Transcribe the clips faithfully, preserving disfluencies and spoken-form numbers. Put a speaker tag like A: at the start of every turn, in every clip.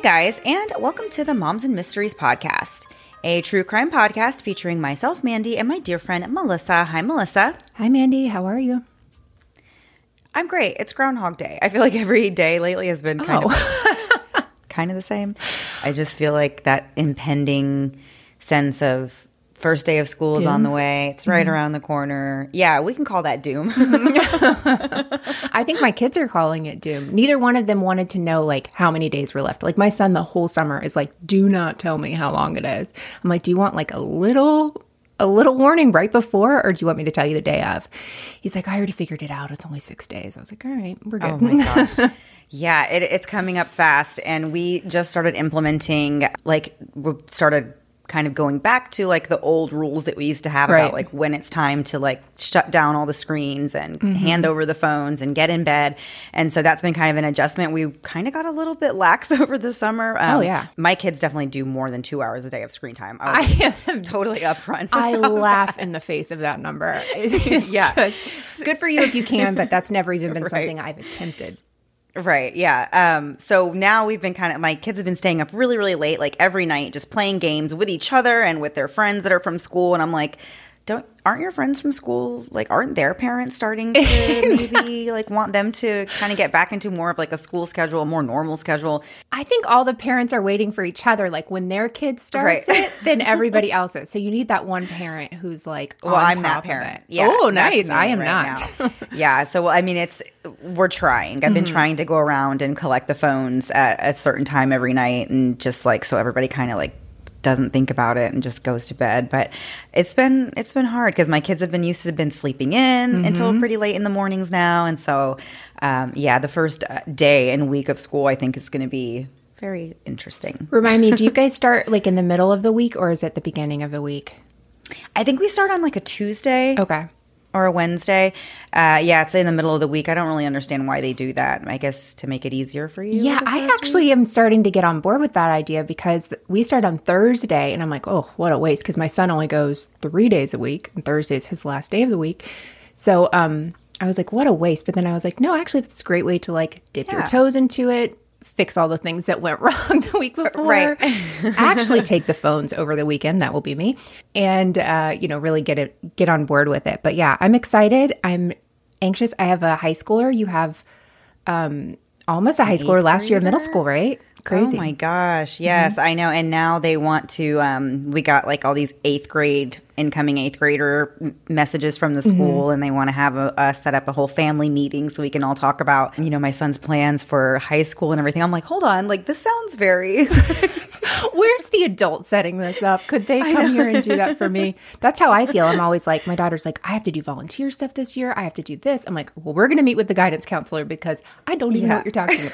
A: guys, and welcome to the Moms and Mysteries podcast, a true crime podcast featuring myself, Mandy, and my dear friend, Melissa. Hi, Melissa.
B: Hi, Mandy. How are you?
A: I'm great. It's Groundhog Day. I feel like every day lately has been kind
B: Oh.
A: of kind of the same. I just feel like that impending sense of first day of school is on the way. It's right
B: Mm-hmm.
A: around the corner. Yeah, we can call that doom.
B: I think my kids are calling it doom. Neither one of them wanted to know like how many days were left. Like my son the whole summer is like, do not tell me how long it is. I'm like, do you want like a little a little warning right before, or do you want me to tell you the day of? He's like, I already figured it out. It's only six days. I was like, all right, we're good.
A: Oh my gosh. Yeah, it, it's coming up fast. And we just started implementing, like, we started kind of going back to like the old rules that we used to have
B: Right.
A: about like when it's time to like shut down all the screens and
B: Mm-hmm.
A: hand over the phones and get in bed. And so that's been kind of an adjustment. We kind of got a little bit lax over the summer. Um,
B: Oh, yeah.
A: My kids definitely do more than two hours a day of screen time. I
B: I
A: was
B: am
A: totally upfront.
B: I laugh in the face of that number. It's
A: Yeah.
B: just good for you if you can, but that's never even been
A: Right.
B: something I've attempted.
A: Right. Yeah. Um, so now we've been kind of, my kids have been staying up really, really late, like every night, just playing games with each other and with their friends that are from school. And I'm like, don't, aren't your friends from school, like, aren't their parents starting to maybe like want them to kind of get back into more of like a school schedule, a more normal schedule?
B: I think all the parents are waiting for each other. Like when their kid starts
A: Right.
B: it, then everybody else is. So you need that one parent who's like,
A: Well,
B: on
A: I'm
B: top
A: that
B: of
A: parent.
B: it.
A: Yeah.
B: Oh,
A: that's
B: nice.
A: me
B: I am
A: right
B: not.
A: now. Yeah. So, I mean, it's, we're trying. I've been
B: Mm-hmm.
A: trying to go around and collect the phones at a certain time every night and just like, so everybody kind of like doesn't think about it and just goes to bed. But it's been, it's been hard because my kids have been used to been sleeping in
B: Mm-hmm.
A: until pretty late in the mornings now. And so, um, yeah, the first uh, day and week of school, I think is going to be very interesting.
B: Remind me, do you guys start like in the middle of the week or is it the beginning of the week?
A: I think we start on like a Tuesday.
B: Okay.
A: Or a Wednesday. Uh, yeah, it's in the middle of the week. I don't really understand why they do that. I guess to make it easier for you.
B: Yeah,
A: the
B: I
A: first
B: actually
A: week?
B: am starting to get on board with that idea because we start on Thursday and I'm like, oh, what a waste because my son only goes three days a week and Thursday is his last day of the week. So um, I was like, what a waste. But then I was like, no, actually, that's a great way to like dip your
A: Yeah.
B: toes into it, fix all the things that went wrong the week before.
A: right.
B: Actually take the phones over the weekend. That will be me. And, uh, you know, really get it, get on board with it. But yeah, I'm excited. I'm anxious. I have a high schooler. You have um, almost a high schooler last year of middle
A: grader?
B: school, right? Crazy.
A: Oh my gosh. Yes, I know. And now they want to, um, we got like all these eighth grade, incoming eighth grader m- messages from the school, and they want to have a, a set up a whole family meeting so we can all talk about, you know, my son's plans for high school and everything. I'm like, hold on, like this sounds very.
B: Where's the adult setting this up? Could they come here and do that for me? That's how I feel. I'm always like, my daughter's like, I have to do volunteer stuff this year. I have to do this. I'm like, well, we're going to meet with the guidance counselor because I don't even know
A: Yeah.
B: what you're talking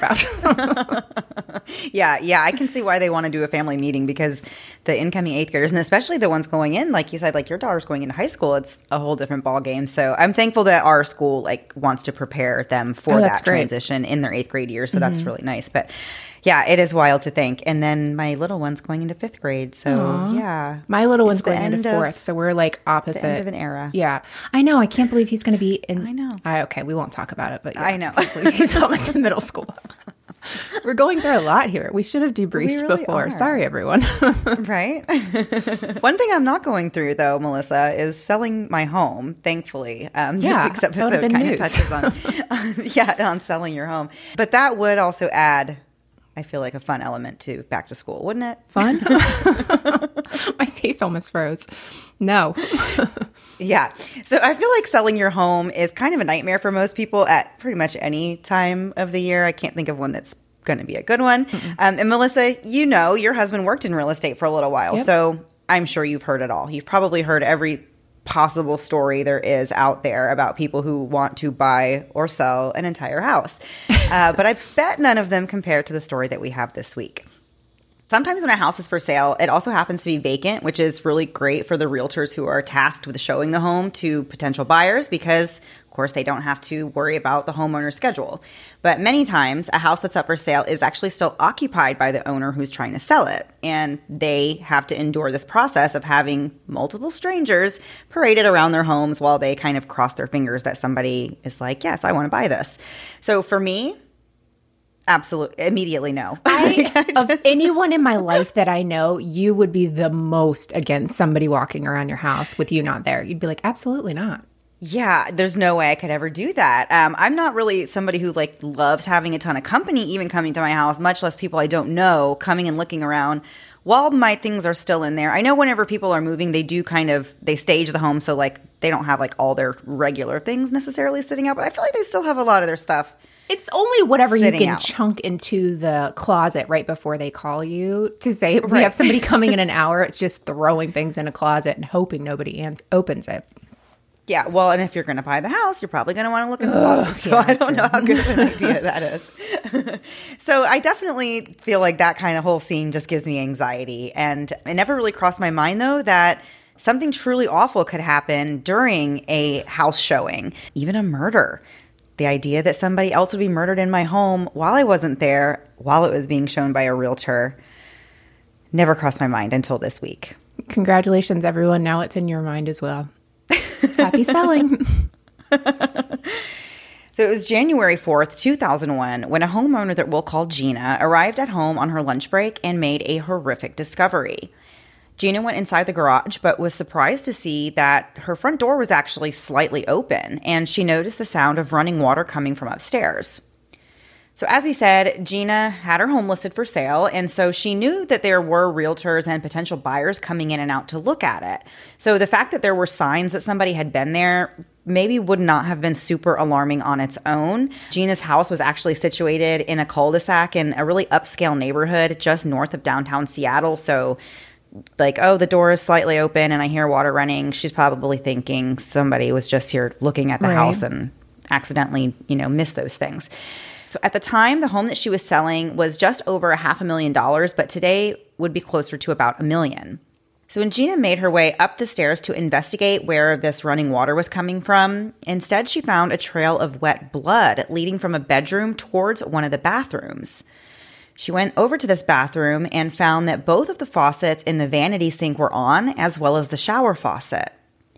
B: about.
A: Yeah, yeah, I can see why they want to do a family meeting because the incoming eighth graders, and especially the ones going in, like you said, like your daughter's going into high school, it's a whole different ball game. So I'm thankful that our school like wants to prepare them for
B: Oh, that's
A: that
B: great.
A: transition in their eighth grade year. So that's really nice. But yeah, it is wild to think. And then my little one's going into fifth grade. So yeah,
B: My little one's
A: It's the
B: going into
A: end of-
B: fourth, so we're like opposite.
A: the end of an era.
B: Yeah, I know. I can't believe he's going to be in.
A: I know.
B: I, okay, we won't talk about it, but yeah,
A: I know.
B: I can't believe he's almost in middle school. We're going through a lot here. We should have debriefed
A: really
B: before.
A: are.
B: Sorry, everyone.
A: Right? One thing I'm not going through, though, Melissa, is selling my home, thankfully. Um,
B: Yeah,
A: this week's
B: that would've
A: episode
B: been
A: kind of
B: news.
A: touches on, yeah, on selling your home. But that would also add, I feel like, a fun element to back to school, wouldn't it?
B: Fun. My face almost froze. No.
A: Yeah. So I feel like selling your home is kind of a nightmare for most people at pretty much any time of the year. I can't think of one that's going to be a good one. Um, and Melissa, you know, your husband worked in real estate for a little while.
B: Yep.
A: So I'm sure you've heard it all. You've probably heard every possible story there is out there about people who want to buy or sell an entire house. Uh, but I bet none of them compare to the story that we have this week. Sometimes when a house is for sale, it also happens to be vacant, which is really great for the realtors who are tasked with showing the home to potential buyers because, of course, they don't have to worry about the homeowner's schedule. But many times, a house that's up for sale is actually still occupied by the owner who's trying to sell it. And they have to endure this process of having multiple strangers paraded around their homes while they kind of cross their fingers that somebody is like, yes, I want to buy this. So for me, absolutely, immediately no.
B: I,
A: I just,
B: of anyone in my life that I know, you would be the most against somebody walking around your house with you not there. You'd be like, absolutely not.
A: Yeah, there's no way I could ever do that. Um, I'm not really somebody who like loves having a ton of company, even coming to my house, much less people I don't know coming and looking around while my things are still in there. I know whenever people are moving, they do kind of, they stage the home so like they don't have like all their regular things necessarily sitting out, but I feel like they still have a lot of their stuff.
B: It's only whatever you can
A: out.
B: chunk into the closet right before they call you to say, we
A: Right.
B: have somebody coming in an hour. It's just throwing things in a closet and hoping nobody ans- opens it.
A: Yeah, well, and if you're going to buy the house, you're probably going to want to look in the closet. So yeah, I don't true. know how good of an idea that is. So I definitely feel like that kind of whole scene just gives me anxiety. And it never really crossed my mind, though, that something truly awful could happen during a house showing, even a murder. The idea that somebody else would be murdered in my home while I wasn't there, while it was being shown by a realtor, never crossed my mind until this week.
B: Congratulations, everyone. Now it's in your mind as well. Happy selling.
A: So it was January fourth, two thousand one, when a homeowner that we'll call Gina arrived at home on her lunch break and made a horrific discovery. Gina went inside the garage, but was surprised to see that her front door was actually slightly open, and she noticed the sound of running water coming from upstairs. So as we said, Gina had her home listed for sale, and so she knew that there were realtors and potential buyers coming in and out to look at it. So the fact that there were signs that somebody had been there maybe would not have been super alarming on its own. Gina's house was actually situated in a cul-de-sac in a really upscale neighborhood just north of downtown Seattle, so like, oh, the door is slightly open and I hear water running. She's probably thinking somebody was just here looking at the
B: right.
A: house and accidentally, you know, missed those things. So at the time, the home that she was selling was just over a half a million dollars, but today would be closer to about a million. So when Gina made her way up the stairs to investigate where this running water was coming from, instead she found a trail of wet blood leading from a bedroom towards one of the bathrooms. She went over to this bathroom and found that both of the faucets in the vanity sink were on, as well as the shower faucet.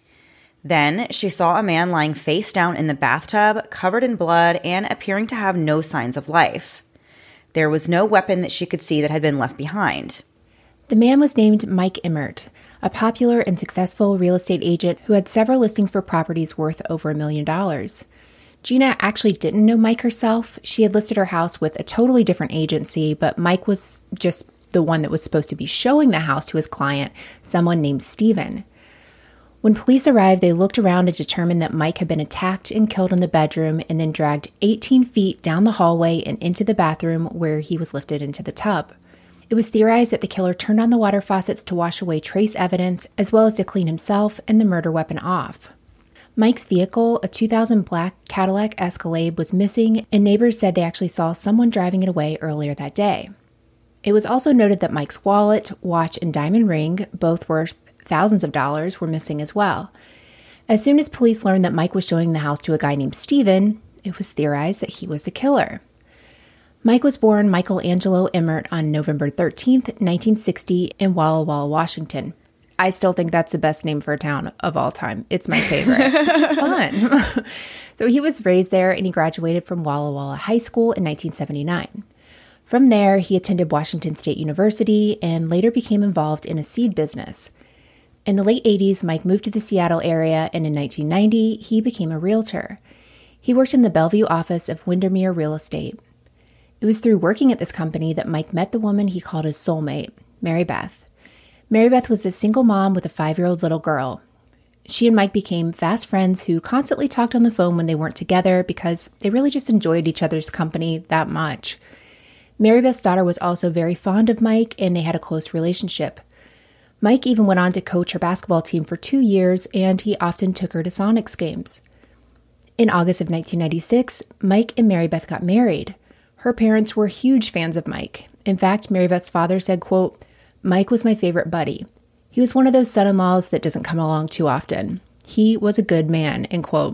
A: Then she saw a man lying face down in the bathtub, covered in blood and appearing to have no signs of life. There was no weapon that she could see that had been left behind.
B: The man was named Mike Immert, a popular and successful real estate agent who had several listings for properties worth over a million dollars. Gina actually didn't know Mike herself. She had listed her house with a totally different agency, but Mike was just the one that was supposed to be showing the house to his client, someone named Steven. When police arrived, they looked around and determined that Mike had been attacked and killed in the bedroom and then dragged eighteen feet down the hallway and into the bathroom where he was lifted into the tub. It was theorized that the killer turned on the water faucets to wash away trace evidence, as well as to clean himself and the murder weapon off. Mike's vehicle, a two thousand black Cadillac Escalade, was missing, and neighbors said they actually saw someone driving it away earlier that day. It was also noted that Mike's wallet, watch, and diamond ring, both worth thousands of dollars, were missing as well. As soon as police learned that Mike was showing the house to a guy named Steven, it was theorized that he was the killer. Mike was born Michael Angelo Immert on November thirteenth, nineteen sixty, in Walla Walla, Washington. I still think that's the best name for a town of all time. It's my favorite. It's just fun. So he was raised there, and he graduated from Walla Walla High School in nineteen seventy-nine. From there, he attended Washington State University and later became involved in a seed business. In the late eighties, Mike moved to the Seattle area, and in nineteen ninety, he became a realtor. He worked in the Bellevue office of Windermere Real Estate. It was through working at this company that Mike met the woman he called his soulmate, Mary Beth. Mary Beth was a single mom with a five-year-old little girl. She and Mike became fast friends who constantly talked on the phone when they weren't together because they really just enjoyed each other's company that much. Mary Beth's daughter was also very fond of Mike, and they had a close relationship. Mike even went on to coach her basketball team for two years, and he often took her to Sonics games. In August of nineteen ninety-six, Mike and Mary Beth got married. Her parents were huge fans of Mike. In fact, Mary Beth's father said, quote, "Mike was my favorite buddy. He was one of those son-in-laws that doesn't come along too often. He was a good man," end quote.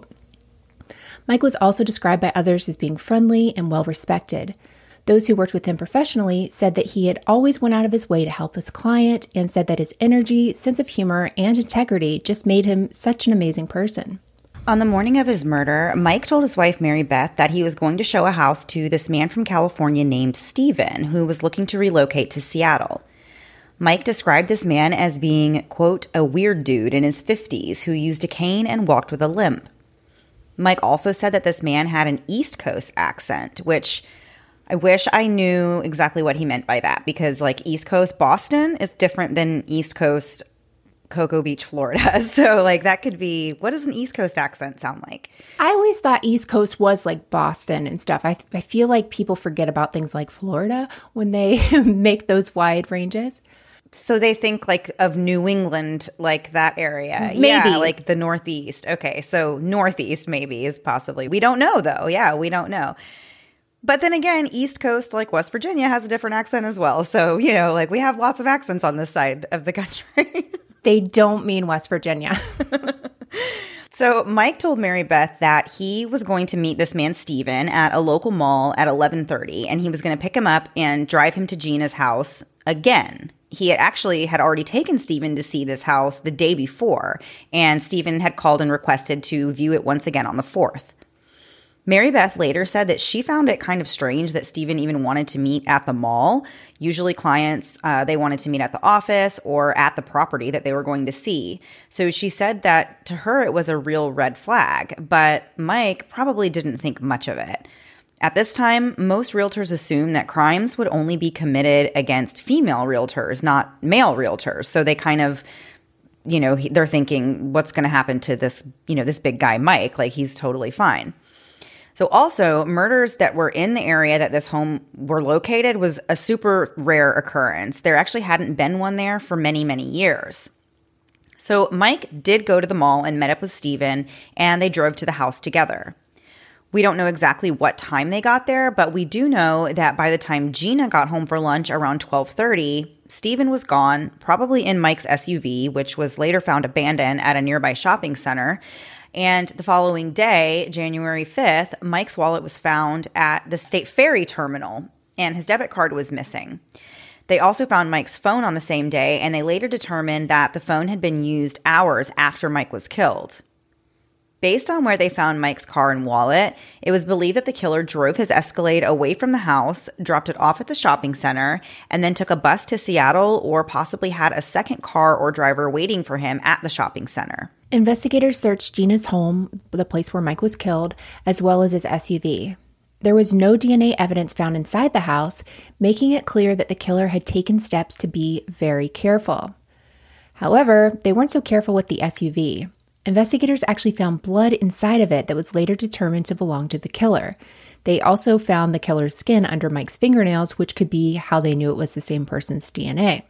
B: Mike was also described by others as being friendly and well-respected. Those who worked with him professionally said that he had always went out of his way to help his client and said that his energy, sense of humor, and integrity just made him such an amazing person.
A: On the morning of his murder, Mike told his wife, Mary Beth, that he was going to show a house to this man from California named Steven, who was looking to relocate to Seattle. Mike described this man as being, quote, a weird dude in his fifties who used a cane and walked with a limp. Mike also said that this man had an East Coast accent, which I wish I knew exactly what he meant by that, because like East Coast Boston is different than East Coast Cocoa Beach, Florida. So like that could be, what does an East Coast accent sound like?
B: I always thought East Coast was like Boston and stuff. I, I feel like people forget about things like Florida when they make those wide ranges.
A: So they think like of New England, like that area.
B: Maybe.
A: Yeah, like the Northeast. Okay, so Northeast maybe is possibly. We don't know though. Yeah, we don't know. But then again, East Coast, like West Virginia, has a different accent as well. So, you know, like we have lots of accents on this side of the country.
B: They don't mean West Virginia.
A: So Mike told Mary Beth that he was going to meet this man, Steven, at a local mall at eleven thirty, and he was going to pick him up and drive him to Gina's house again. He had actually had already taken Steven to see this house the day before, and Steven had called and requested to view it once again on the fourth. Mary Beth later said that she found it kind of strange that Steven even wanted to meet at the mall. Usually clients, uh, they wanted to meet at the office or at the property that they were going to see. So she said that to her it was a real red flag, but Mike probably didn't think much of it. At this time, most realtors assumed that crimes would only be committed against female realtors, not male realtors. So they kind of, you know, they're thinking, what's going to happen to this, you know, this big guy, Mike? Like, he's totally fine. So also, murders that were in the area that this home were located was a super rare occurrence. There actually hadn't been one there for many, many years. So Mike did go to the mall and met up with Steven, and they drove to the house together. We don't know exactly what time they got there, but we do know that by the time Gina got home for lunch around twelve thirty, Steven was gone, probably in Mike's S U V, which was later found abandoned at a nearby shopping center. And the following day, January fifth, Mike's wallet was found at the State Ferry terminal, and his debit card was missing. They also found Mike's phone on the same day, and they later determined that the phone had been used hours after Mike was killed. Based on where they found Mike's car and wallet, it was believed that the killer drove his Escalade away from the house, dropped it off at the shopping center, and then took a bus to Seattle, or possibly had a second car or driver waiting for him at the shopping center.
B: Investigators searched Gina's home, the place where Mike was killed, as well as his S U V. There was no D N A evidence found inside the house, making it clear that the killer had taken steps to be very careful. However, they weren't so careful with the S U V. Investigators actually found blood inside of it that was later determined to belong to the killer. They also found the killer's skin under Mike's fingernails, which could be how they knew it was the same person's D N A.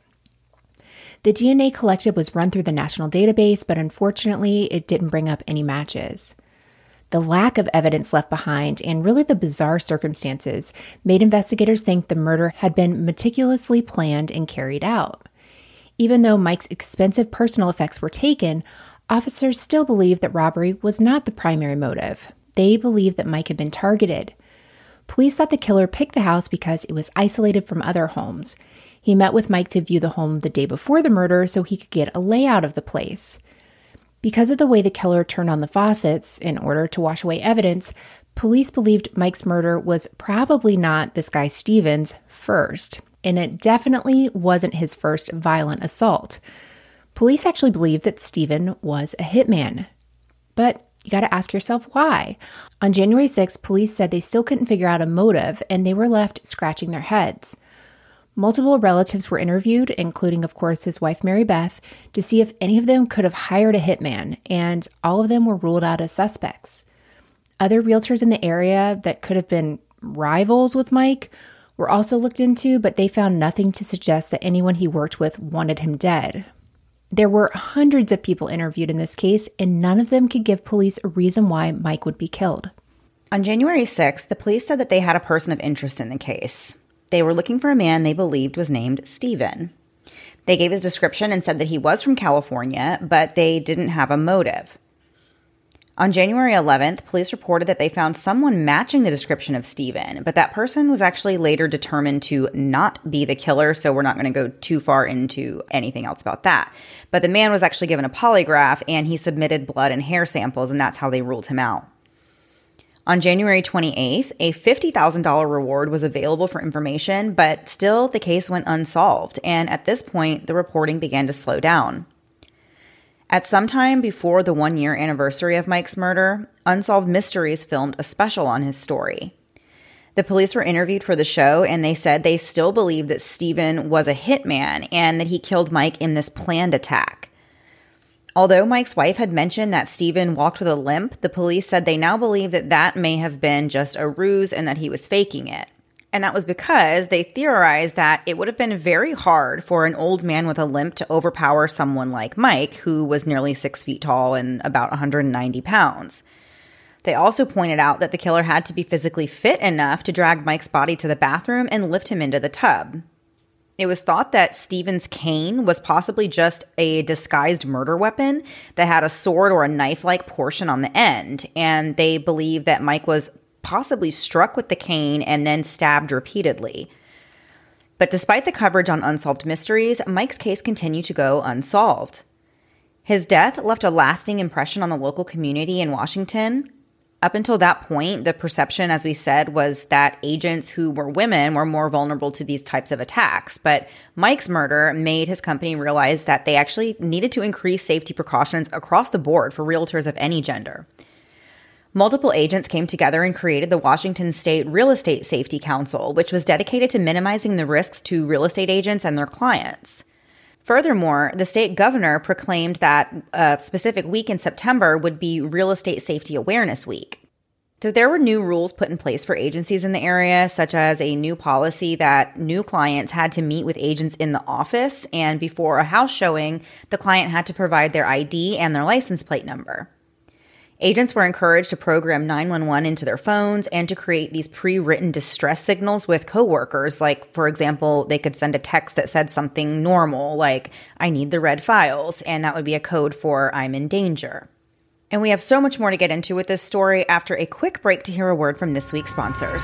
B: The D N A collected was run through the national database, but unfortunately, it didn't bring up any matches. The lack of evidence left behind and really the bizarre circumstances made investigators think the murder had been meticulously planned and carried out. Even though Mike's expensive personal effects were taken, officers still believed that robbery was not the primary motive. They believed that Mike had been targeted. Police thought the killer picked the house because it was isolated from other homes. He met with Mike to view the home the day before the murder so he could get a layout of the place. Because of the way the killer turned on the faucets in order to wash away evidence, police believed Mike's murder was probably not this guy Steven's first, and it definitely wasn't his first violent assault. Police actually believed that Steven was a hitman. But you got to ask yourself why. On January sixth, police said they still couldn't figure out a motive, and they were left scratching their heads. Multiple relatives were interviewed, including, of course, his wife, Mary Beth, to see if any of them could have hired a hitman, and all of them were ruled out as suspects. Other realtors in the area that could have been rivals with Mike were also looked into, but they found nothing to suggest that anyone he worked with wanted him dead. There were hundreds of people interviewed in this case, and none of them could give police a reason why Mike would be killed.
A: On January sixth, the police said that they had a person of interest in the case. They were looking for a man they believed was named Steven. They gave his description and said that he was from California, but they didn't have a motive. On January eleventh, police reported that they found someone matching the description of Steven, but that person was actually later determined to not be the killer, so we're not going to go too far into anything else about that. But the man was actually given a polygraph, and he submitted blood and hair samples, and that's how they ruled him out. On January twenty-eighth, a fifty thousand dollars reward was available for information, but still the case went unsolved, and at this point, the reporting began to slow down. At some time before the one-year anniversary of Mike's murder, Unsolved Mysteries filmed a special on his story. The police were interviewed for the show, and they said they still believe that Steven was a hitman and that he killed Mike in this planned attack. Although Mike's wife had mentioned that Steven walked with a limp, the police said they now believe that that may have been just a ruse and that he was faking it. And that was because they theorized that it would have been very hard for an old man with a limp to overpower someone like Mike, who was nearly six feet tall and about one hundred ninety pounds. They also pointed out that the killer had to be physically fit enough to drag Mike's body to the bathroom and lift him into the tub. It was thought that Steven's cane was possibly just a disguised murder weapon that had a sword or a knife-like portion on the end, and they believed that Mike was possibly struck with the cane and then stabbed repeatedly. But despite the coverage on Unsolved Mysteries, Mike's case continued to go unsolved. His death left a lasting impression on the local community in Washington. Up until that point, the perception, as we said, was that agents who were women were more vulnerable to these types of attacks. But Mike's murder made his company realize that they actually needed to increase safety precautions across the board for realtors of any gender. Multiple agents came together and created the Washington State Real Estate Safety Council, which was dedicated to minimizing the risks to real estate agents and their clients. Furthermore, the state governor proclaimed that a specific week in September would be Real Estate Safety Awareness Week. So there were new rules put in place for agencies in the area, such as a new policy that new clients had to meet with agents in the office, and before a house showing, the client had to provide their I D and their license plate number. Agents were encouraged to program nine one one into their phones and to create these pre-written distress signals with coworkers. Like, for example, they could send a text that said something normal, like, I need the red files, and that would be a code for I'm in danger. And we have so much more to get into with this story after a quick break to hear a word from this week's sponsors.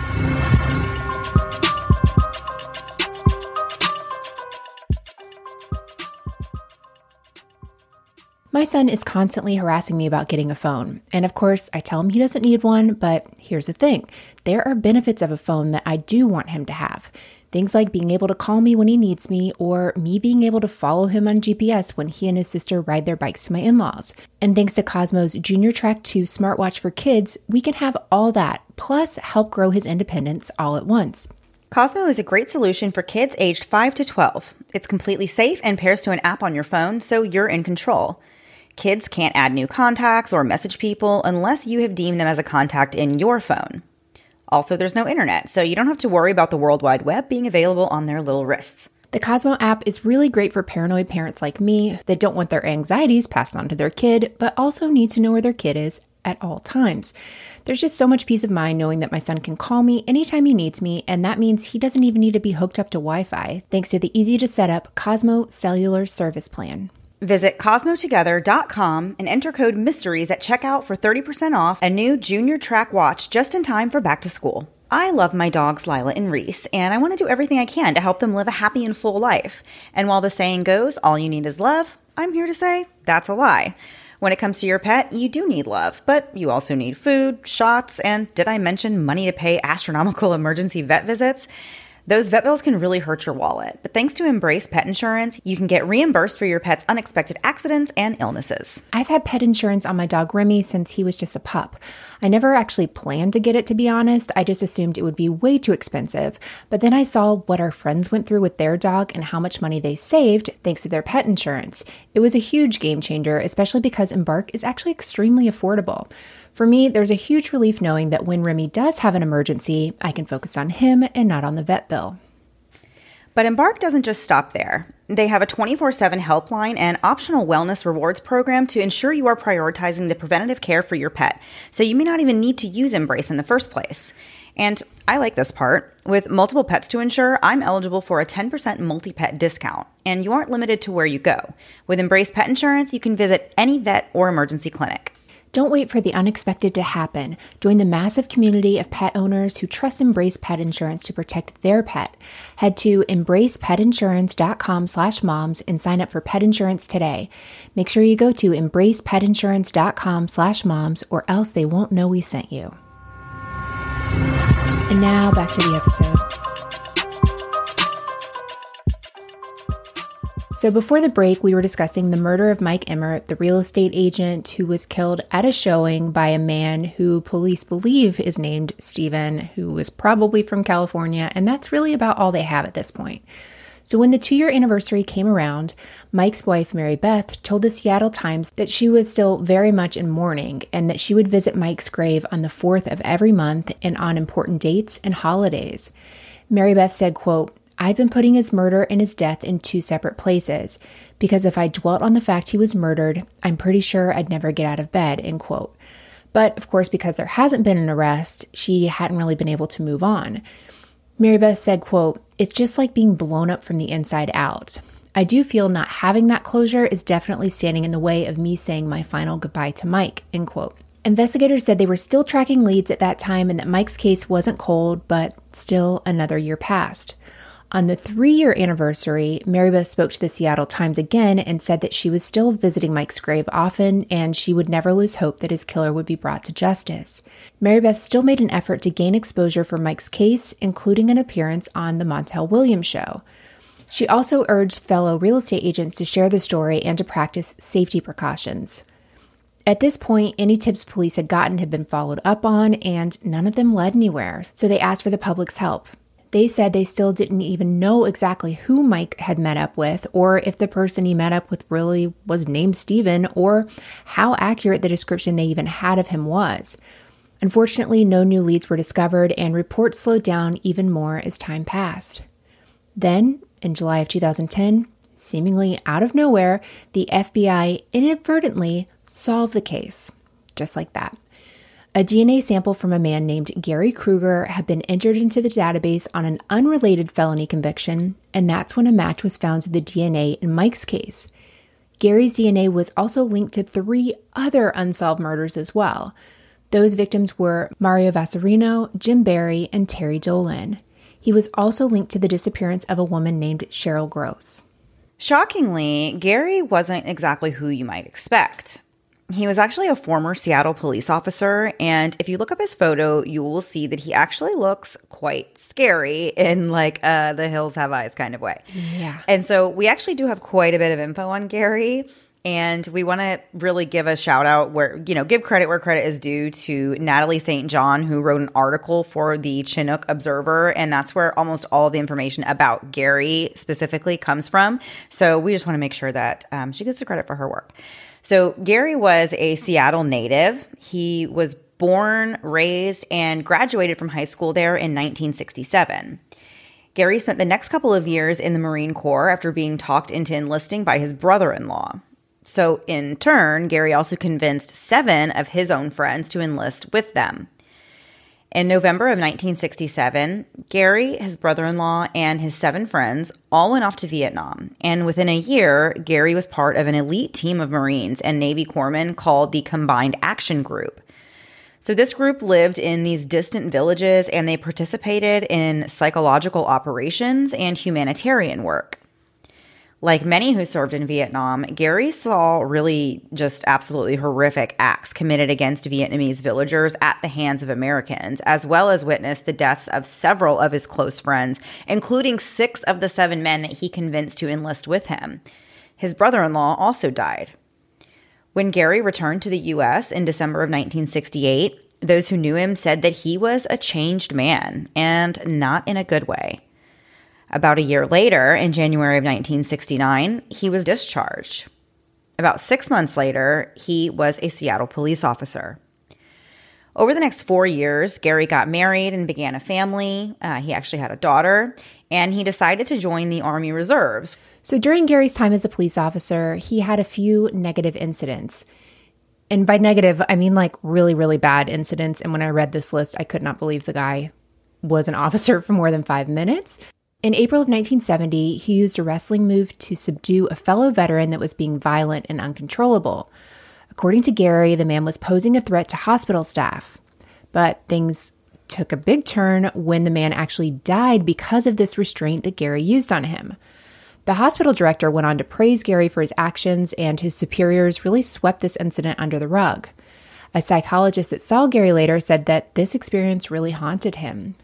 B: My son is constantly harassing me about getting a phone. And of course, I tell him he doesn't need one, but here's the thing. There are benefits of a phone that I do want him to have. Things like being able to call me when he needs me, or me being able to follow him on G P S when he and his sister ride their bikes to my in-laws. And thanks to Cosmo's Junior Track two smartwatch for kids, we can have all that, plus help grow his independence all at once.
A: Cosmo is a great solution for kids aged five to twelve. It's completely safe and pairs to an app on your phone, so you're in control. Kids can't add new contacts or message people unless you have deemed them as a contact in your phone. Also, there's no internet, so you don't have to worry about the World Wide Web being available on their little wrists.
B: The Cosmo app is really great for paranoid parents like me that don't want their anxieties passed on to their kid, but also need to know where their kid is at all times. There's just so much peace of mind knowing that my son can call me anytime he needs me, and that means he doesn't even need to be hooked up to Wi-Fi, thanks to the easy-to-set-up Cosmo cellular service plan.
A: Visit cosmo together dot com and enter code MYSTERIES at checkout for thirty percent off a new Junior Track watch just in time for back to school. I love my dogs Lila and Reese, and I want to do everything I can to help them live a happy and full life. And while the saying goes, all you need is love, I'm here to say that's a lie. When it comes to your pet, you do need love, but you also need food, shots, and did I mention money to pay astronomical emergency vet visits? Those vet bills can really hurt your wallet, but thanks to Embrace Pet Insurance, you can get reimbursed for your pet's unexpected accidents and illnesses.
B: I've had pet insurance on my dog Remy since he was just a pup. I never actually planned to get it, to be honest. I just assumed it would be way too expensive. But then I saw what our friends went through with their dog and how much money they saved thanks to their pet insurance. It was a huge game changer, especially because Embark is actually extremely affordable. For me, there's a huge relief knowing that when Remy does have an emergency, I can focus on him and not on the vet bill.
A: But Embark doesn't just stop there. They have a twenty-four seven helpline and optional wellness rewards program to ensure you are prioritizing the preventative care for your pet, so you may not even need to use Embrace in the first place. And I like this part. With multiple pets to insure, I'm eligible for a ten percent multi-pet discount, and you aren't limited to where you go. With Embrace Pet Insurance, you can visit any vet or emergency clinic.
B: Don't wait for the unexpected to happen. Join the massive community of pet owners who trust Embrace Pet Insurance to protect their pet. Head to embracepetinsurance.com slash moms and sign up for pet insurance today. Make sure you go to embracepetinsurance.com slash moms or else they won't know we sent you. And now back to the episode. So before the break, we were discussing the murder of Mike Emmert, the real estate agent who was killed at a showing by a man who police believe is named Steven, who was probably from California, and that's really about all they have at this point. So when the two-year anniversary came around, Mike's wife, Mary Beth, told the Seattle Times that she was still very much in mourning and that she would visit Mike's grave on the fourth of every month and on important dates and holidays. Mary Beth said, quote, "I've been putting his murder and his death in two separate places, because if I dwelt on the fact he was murdered, I'm pretty sure I'd never get out of bed," end quote. But of course, because there hasn't been an arrest, she hadn't really been able to move on. Mary Beth said, quote, "It's just like being blown up from the inside out. I do feel not having that closure is definitely standing in the way of me saying my final goodbye to Mike," end quote. Investigators said they were still tracking leads at that time and that Mike's case wasn't cold, but still another year passed. On the three-year anniversary, Mary Beth spoke to the Seattle Times again and said that she was still visiting Mike's grave often and she would never lose hope that his killer would be brought to justice. Mary Beth still made an effort to gain exposure for Mike's case, including an appearance on the Montel Williams show. She also urged fellow real estate agents to share the story and to practice safety precautions. At this point, any tips police had gotten had been followed up on, and none of them led anywhere, so they asked for the public's help. They said they still didn't even know exactly who Mike had met up with, or if the person he met up with really was named Steven, or how accurate the description they even had of him was. Unfortunately, no new leads were discovered, and reports slowed down even more as time passed. Then, in July of two thousand ten, seemingly out of nowhere, the F B I inadvertently solved the case. Just like that. A D N A sample from a man named Gary Kruger had been entered into the database on an unrelated felony conviction, and that's when a match was found to the D N A in Mike's case. Gary's D N A was also linked to three other unsolved murders as well. Those victims were Mario Vasarino, Jim Barry, and Terry Dolan. He was also linked to the disappearance of a woman named Cheryl Gross.
A: Shockingly, Gary wasn't exactly who you might expect. He was actually a former Seattle police officer, and if you look up his photo, you will see that he actually looks quite scary in like uh, the hills have eyes kind of way.
B: Yeah.
A: And so we actually do have quite a bit of info on Gary, and we want to really give a shout out where, you know, give credit where credit is due to Natalie Saint John, who wrote an article for the Chinook Observer, and that's where almost all the information about Gary specifically comes from. So we just want to make sure that um, she gets the credit for her work. So Gary was a Seattle native. He was born, raised, and graduated from high school there in nineteen sixty-seven. Gary spent the next couple of years in the Marine Corps after being talked into enlisting by his brother-in-law. So in turn, Gary also convinced seven of his own friends to enlist with them. In November of nineteen sixty-seven, Gary, his brother-in-law, and his seven friends all went off to Vietnam. And within a year, Gary was part of an elite team of Marines and Navy corpsmen called the Combined Action Group. So this group lived in these distant villages, and they participated in psychological operations and humanitarian work. Like many who served in Vietnam, Gary saw really just absolutely horrific acts committed against Vietnamese villagers at the hands of Americans, as well as witnessed the deaths of several of his close friends, including six of the seven men that he convinced to enlist with him. His brother-in-law also died. When Gary returned to the U S in December of nineteen sixty-eight, those who knew him said that he was a changed man, and not in a good way. About a year later, in January of nineteen sixty-nine, he was discharged. About six months later, he was a Seattle police officer. Over the next four years, Gary got married and began a family. Uh, he actually had a daughter, and he decided to join the Army Reserves.
B: So during Gary's time as a police officer, he had a few negative incidents. And by negative, I mean like really, really bad incidents. And when I read this list, I could not believe the guy was an officer for more than five minutes. In April of nineteen seventy, he used a wrestling move to subdue a fellow veteran that was being violent and uncontrollable. According to Gary, the man was posing a threat to hospital staff. But things took a big turn when the man actually died because of this restraint that Gary used on him. The hospital director went on to praise Gary for his actions, and his superiors really swept this incident under the rug. A psychologist that saw Gary later said that this experience really haunted him.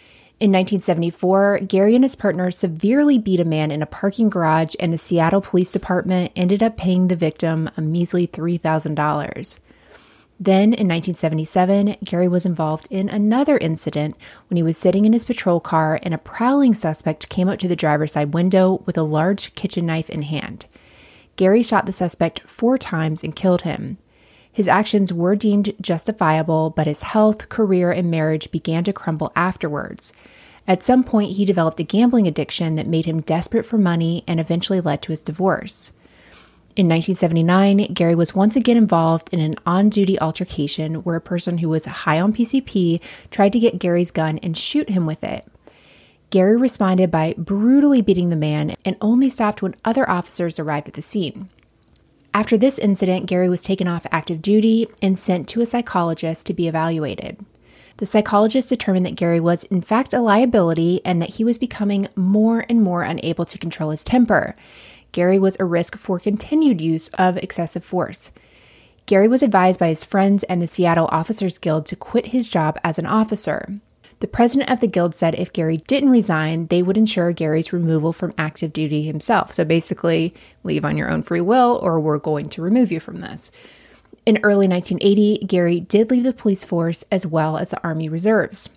B: In nineteen seventy-four, Gary and his partner severely beat a man in a parking garage, and the Seattle Police Department ended up paying the victim a measly three thousand dollars. Then, in nineteen seventy-seven, Gary was involved in another incident when he was sitting in his patrol car and a prowling suspect came up to the driver's side window with a large kitchen knife in hand. Gary shot the suspect four times and killed him. His actions were deemed justifiable, but his health, career, and marriage began to crumble afterwards. At some point, he developed a gambling addiction that made him desperate for money and eventually led to his divorce. In nineteen seventy-nine, Gary was once again involved in an on-duty altercation where a person who was high on P C P tried to get Gary's gun and shoot him with it. Gary responded by brutally beating the man and only stopped when other officers arrived at the scene. After this incident, Gary was taken off active duty and sent to a psychologist to be evaluated. The psychologist determined that Gary was in fact a liability and that he was becoming more and more unable to control his temper. Gary was a risk for continued use of excessive force. Gary was advised by his friends and the Seattle Officers Guild to quit his job as an officer. The president of the guild said if Gary didn't resign, they would ensure Gary's removal from active duty himself. So basically, leave on your own free will or we're going to remove you from this. In early nineteen eighty, Gary did leave the police force as well as the Army Reserves.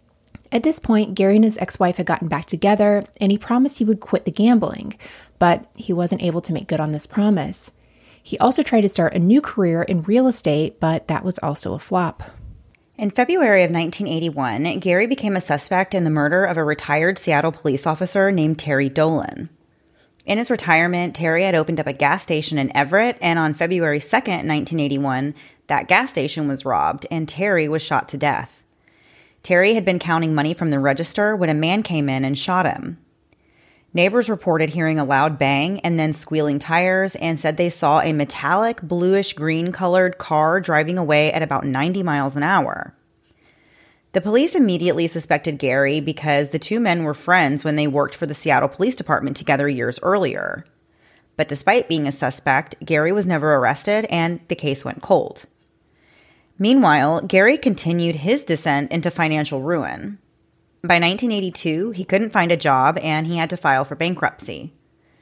B: At this point, Gary and his ex-wife had gotten back together, and he promised he would quit the gambling, but he wasn't able to make good on this promise. He also tried to start a new career in real estate, but that was also a flop.
A: In February of nineteen eighty-one, Gary became a suspect in the murder of a retired Seattle police officer named Terry Dolan. In his retirement, Terry had opened up a gas station in Everett, and on February second, nineteen eighty-one, that gas station was robbed, and Terry was shot to death. Terry had been counting money from the register when a man came in and shot him. Neighbors reported hearing a loud bang and then squealing tires and said they saw a metallic bluish-green colored car driving away at about ninety miles an hour. The police immediately suspected Gary because the two men were friends when they worked for the Seattle Police Department together years earlier. But despite being a suspect, Gary was never arrested and the case went cold. Meanwhile, Gary continued his descent into financial ruin. By nineteen eighty-two, he couldn't find a job and he had to file for bankruptcy.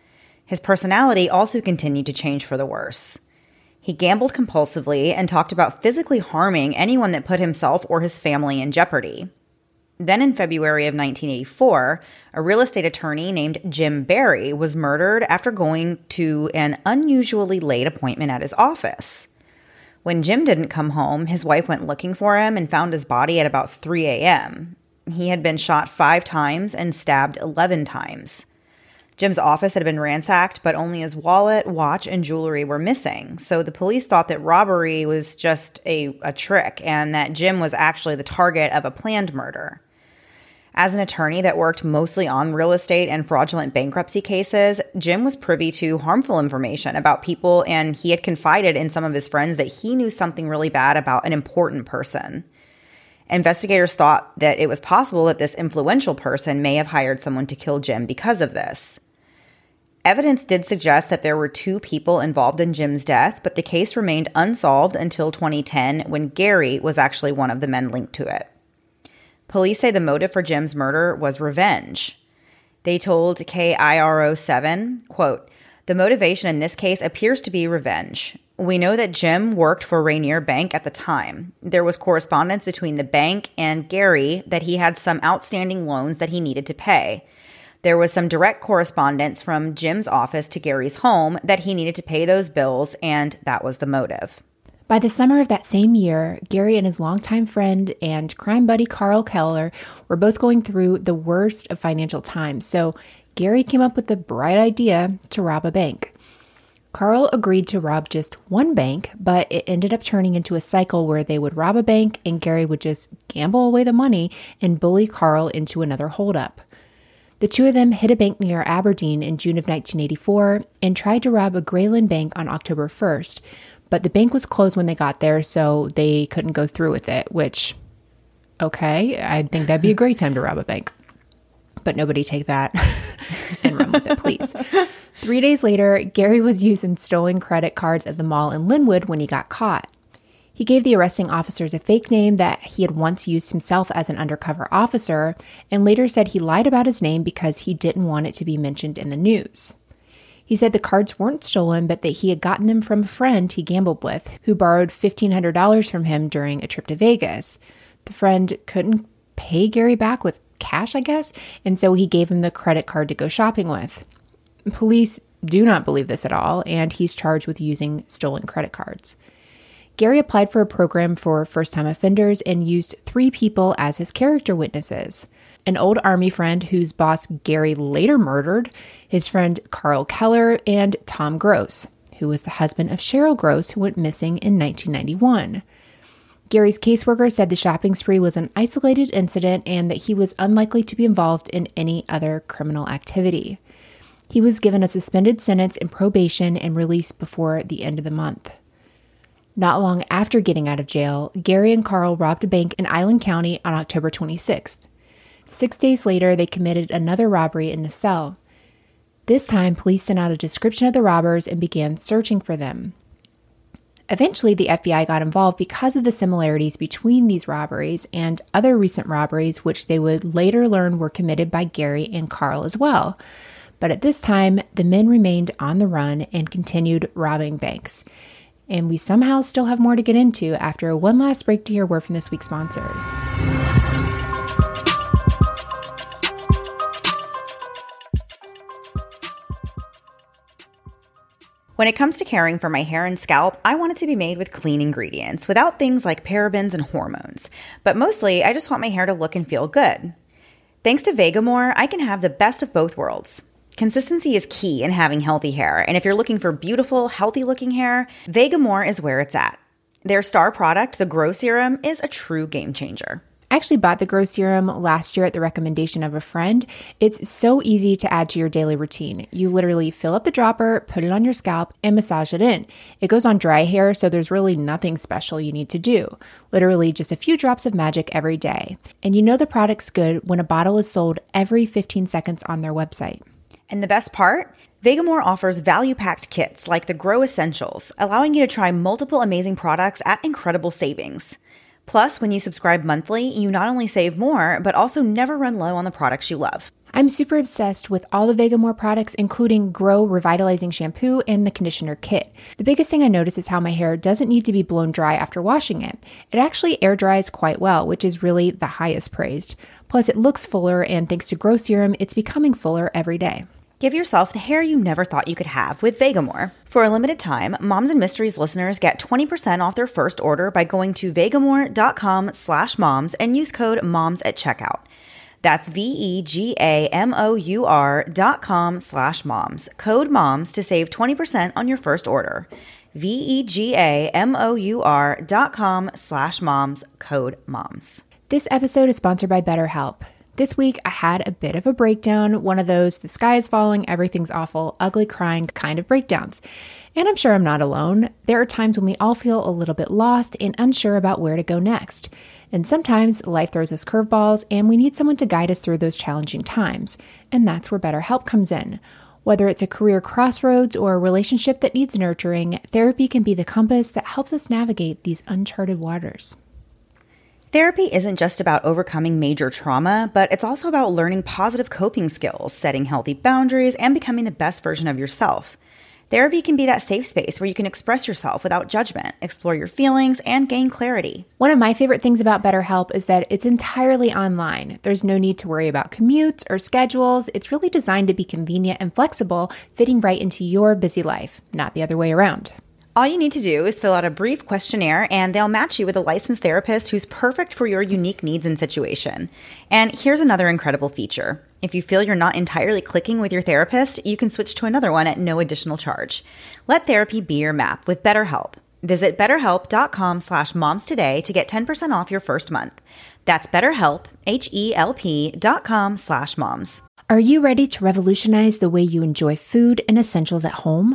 A: His personality also continued to change for the worse. He gambled compulsively and talked about physically harming anyone that put himself or his family in jeopardy. Then in February of nineteen eighty-four, a real estate attorney named Jim Barry was murdered after going to an unusually late appointment at his office. When Jim didn't come home, his wife went looking for him and found his body at about three a.m. He had been shot five times and stabbed eleven times. Jim's office had been ransacked, but only his wallet, watch, and jewelry were missing. So the police thought that robbery was just a, a trick and that Jim was actually the target of a planned murder. As an attorney that worked mostly on real estate and fraudulent bankruptcy cases, Jim was privy to harmful information about people, and he had confided in some of his friends that he knew something really bad about an important person. Investigators thought that it was possible that this influential person may have hired someone to kill Jim because of this. Evidence did suggest that there were two people involved in Jim's death, but the case remained unsolved until twenty ten when Gary was actually one of the men linked to it. Police say the motive for Jim's murder was revenge. They told K I R O seven, quote, "The motivation in this case appears to be revenge. We know that Jim worked for Rainier Bank at the time. There was correspondence between the bank and Gary that he had some outstanding loans that he needed to pay. There was some direct correspondence from Jim's office to Gary's home that he needed to pay those bills, and that was the motive."
B: By the summer of that same year, Gary and his longtime friend and crime buddy Carl Keller were both going through the worst of financial times, so Gary came up with the bright idea to rob a bank. Carl agreed to rob just one bank, but it ended up turning into a cycle where they would rob a bank and Gary would just gamble away the money and bully Carl into another holdup. The two of them hit a bank near Aberdeen in June of nineteen eighty-four and tried to rob a Grayland Bank on October first, But the bank was closed when they got there, so they couldn't go through with it, which, okay, I think that'd be a great time to rob a bank. But nobody take that and run with it, please. Three days later, Gary was using stolen credit cards at the mall in Linwood when he got caught. He gave the arresting officers a fake name that he had once used himself as an undercover officer, and later said he lied about his name because he didn't want it to be mentioned in the news. He said the cards weren't stolen, but that he had gotten them from a friend he gambled with, who borrowed fifteen hundred dollars from him during a trip to Vegas. The friend couldn't pay Gary back with cash, I guess, and so he gave him the credit card to go shopping with. Police do not believe this at all, and he's charged with using stolen credit cards. Gary applied for a program for first-time offenders and used three people as his character witnesses. An old Army friend whose boss Gary later murdered, his friend Carl Keller, and Tom Gross, who was the husband of Cheryl Gross, who went missing in nineteen ninety-one. Gary's caseworker said the shopping spree was an isolated incident and that he was unlikely to be involved in any other criminal activity. He was given a suspended sentence and probation and released before the end of the month. Not long after getting out of jail, Gary and Carl robbed a bank in Island County on October twenty-sixth. Six days later, they committed another robbery in Nacelle. This time, police sent out a description of the robbers and began searching for them. Eventually, the F B I got involved because of the similarities between these robberies and other recent robberies, which they would later learn were committed by Gary and Carl as well. But at this time, the men remained on the run and continued robbing banks. And we somehow still have more to get into after one last break to hear a word from this week's sponsors.
A: When it comes to caring for my hair and scalp, I want it to be made with clean ingredients, without things like parabens and hormones. But mostly, I just want my hair to look and feel good. Thanks to Vegamour, I can have the best of both worlds. Consistency is key in having healthy hair, and if you're looking for beautiful, healthy-looking hair, Vegamour is where it's at. Their star product, the Grow Serum, is a true game changer.
B: I actually bought the Grow Serum last year at the recommendation of a friend. It's so easy to add to your daily routine. You literally fill up the dropper, put it on your scalp, and massage it in. It goes on dry hair, so there's really nothing special you need to do. Literally just a few drops of magic every day. And you know the product's good when a bottle is sold every fifteen seconds on their website.
A: And the best part? Vegamour offers value-packed kits like the Grow Essentials, allowing you to try multiple amazing products at incredible savings. Plus, when you subscribe monthly, you not only save more, but also never run low on the products you love.
B: I'm super obsessed with all the Vegamour products, including Grow Revitalizing Shampoo and the Conditioner Kit. The biggest thing I notice is how my hair doesn't need to be blown dry after washing it. It actually air dries quite well, which is really the highest praised. Plus, it looks fuller, and thanks to Grow Serum, it's becoming fuller every day.
A: Give yourself the hair you never thought you could have with Vegamour. For a limited time, Moms and Mysteries listeners get twenty percent off their first order by going to vegamour.com slash moms and use code MOMS at checkout. That's V-E-G-A-M-O-U-R dot com slash moms. Code MOMS to save twenty percent on your first order. V-E-G-A-M-O-U-R dot com slash moms. Code MOMS.
B: This episode is sponsored by BetterHelp. This week, I had a bit of a breakdown, one of those the sky is falling, everything's awful, ugly crying kind of breakdowns. And I'm sure I'm not alone. There are times when we all feel a little bit lost and unsure about where to go next. And sometimes life throws us curveballs and we need someone to guide us through those challenging times. And that's where BetterHelp comes in. Whether it's a career crossroads or a relationship that needs nurturing, therapy can be the compass that helps us navigate these uncharted waters.
A: Therapy isn't just about overcoming major trauma, but it's also about learning positive coping skills, setting healthy boundaries, and becoming the best version of yourself. Therapy can be that safe space where you can express yourself without judgment, explore your feelings, and gain clarity.
B: One of my favorite things about BetterHelp is that it's entirely online. There's no need to worry about commutes or schedules. It's really designed to be convenient and flexible, fitting right into your busy life, not the other way around.
A: All you need to do is fill out a brief questionnaire and they'll match you with a licensed therapist who's perfect for your unique needs and situation. And here's another incredible feature. If you feel you're not entirely clicking with your therapist, you can switch to another one at no additional charge. Let therapy be your map with BetterHelp. Visit betterhelp.com slash moms today to get ten percent off your first month. That's BetterHelp, H-E-L-P dot com slash moms.
B: Are you ready to revolutionize the way you enjoy food and essentials at home?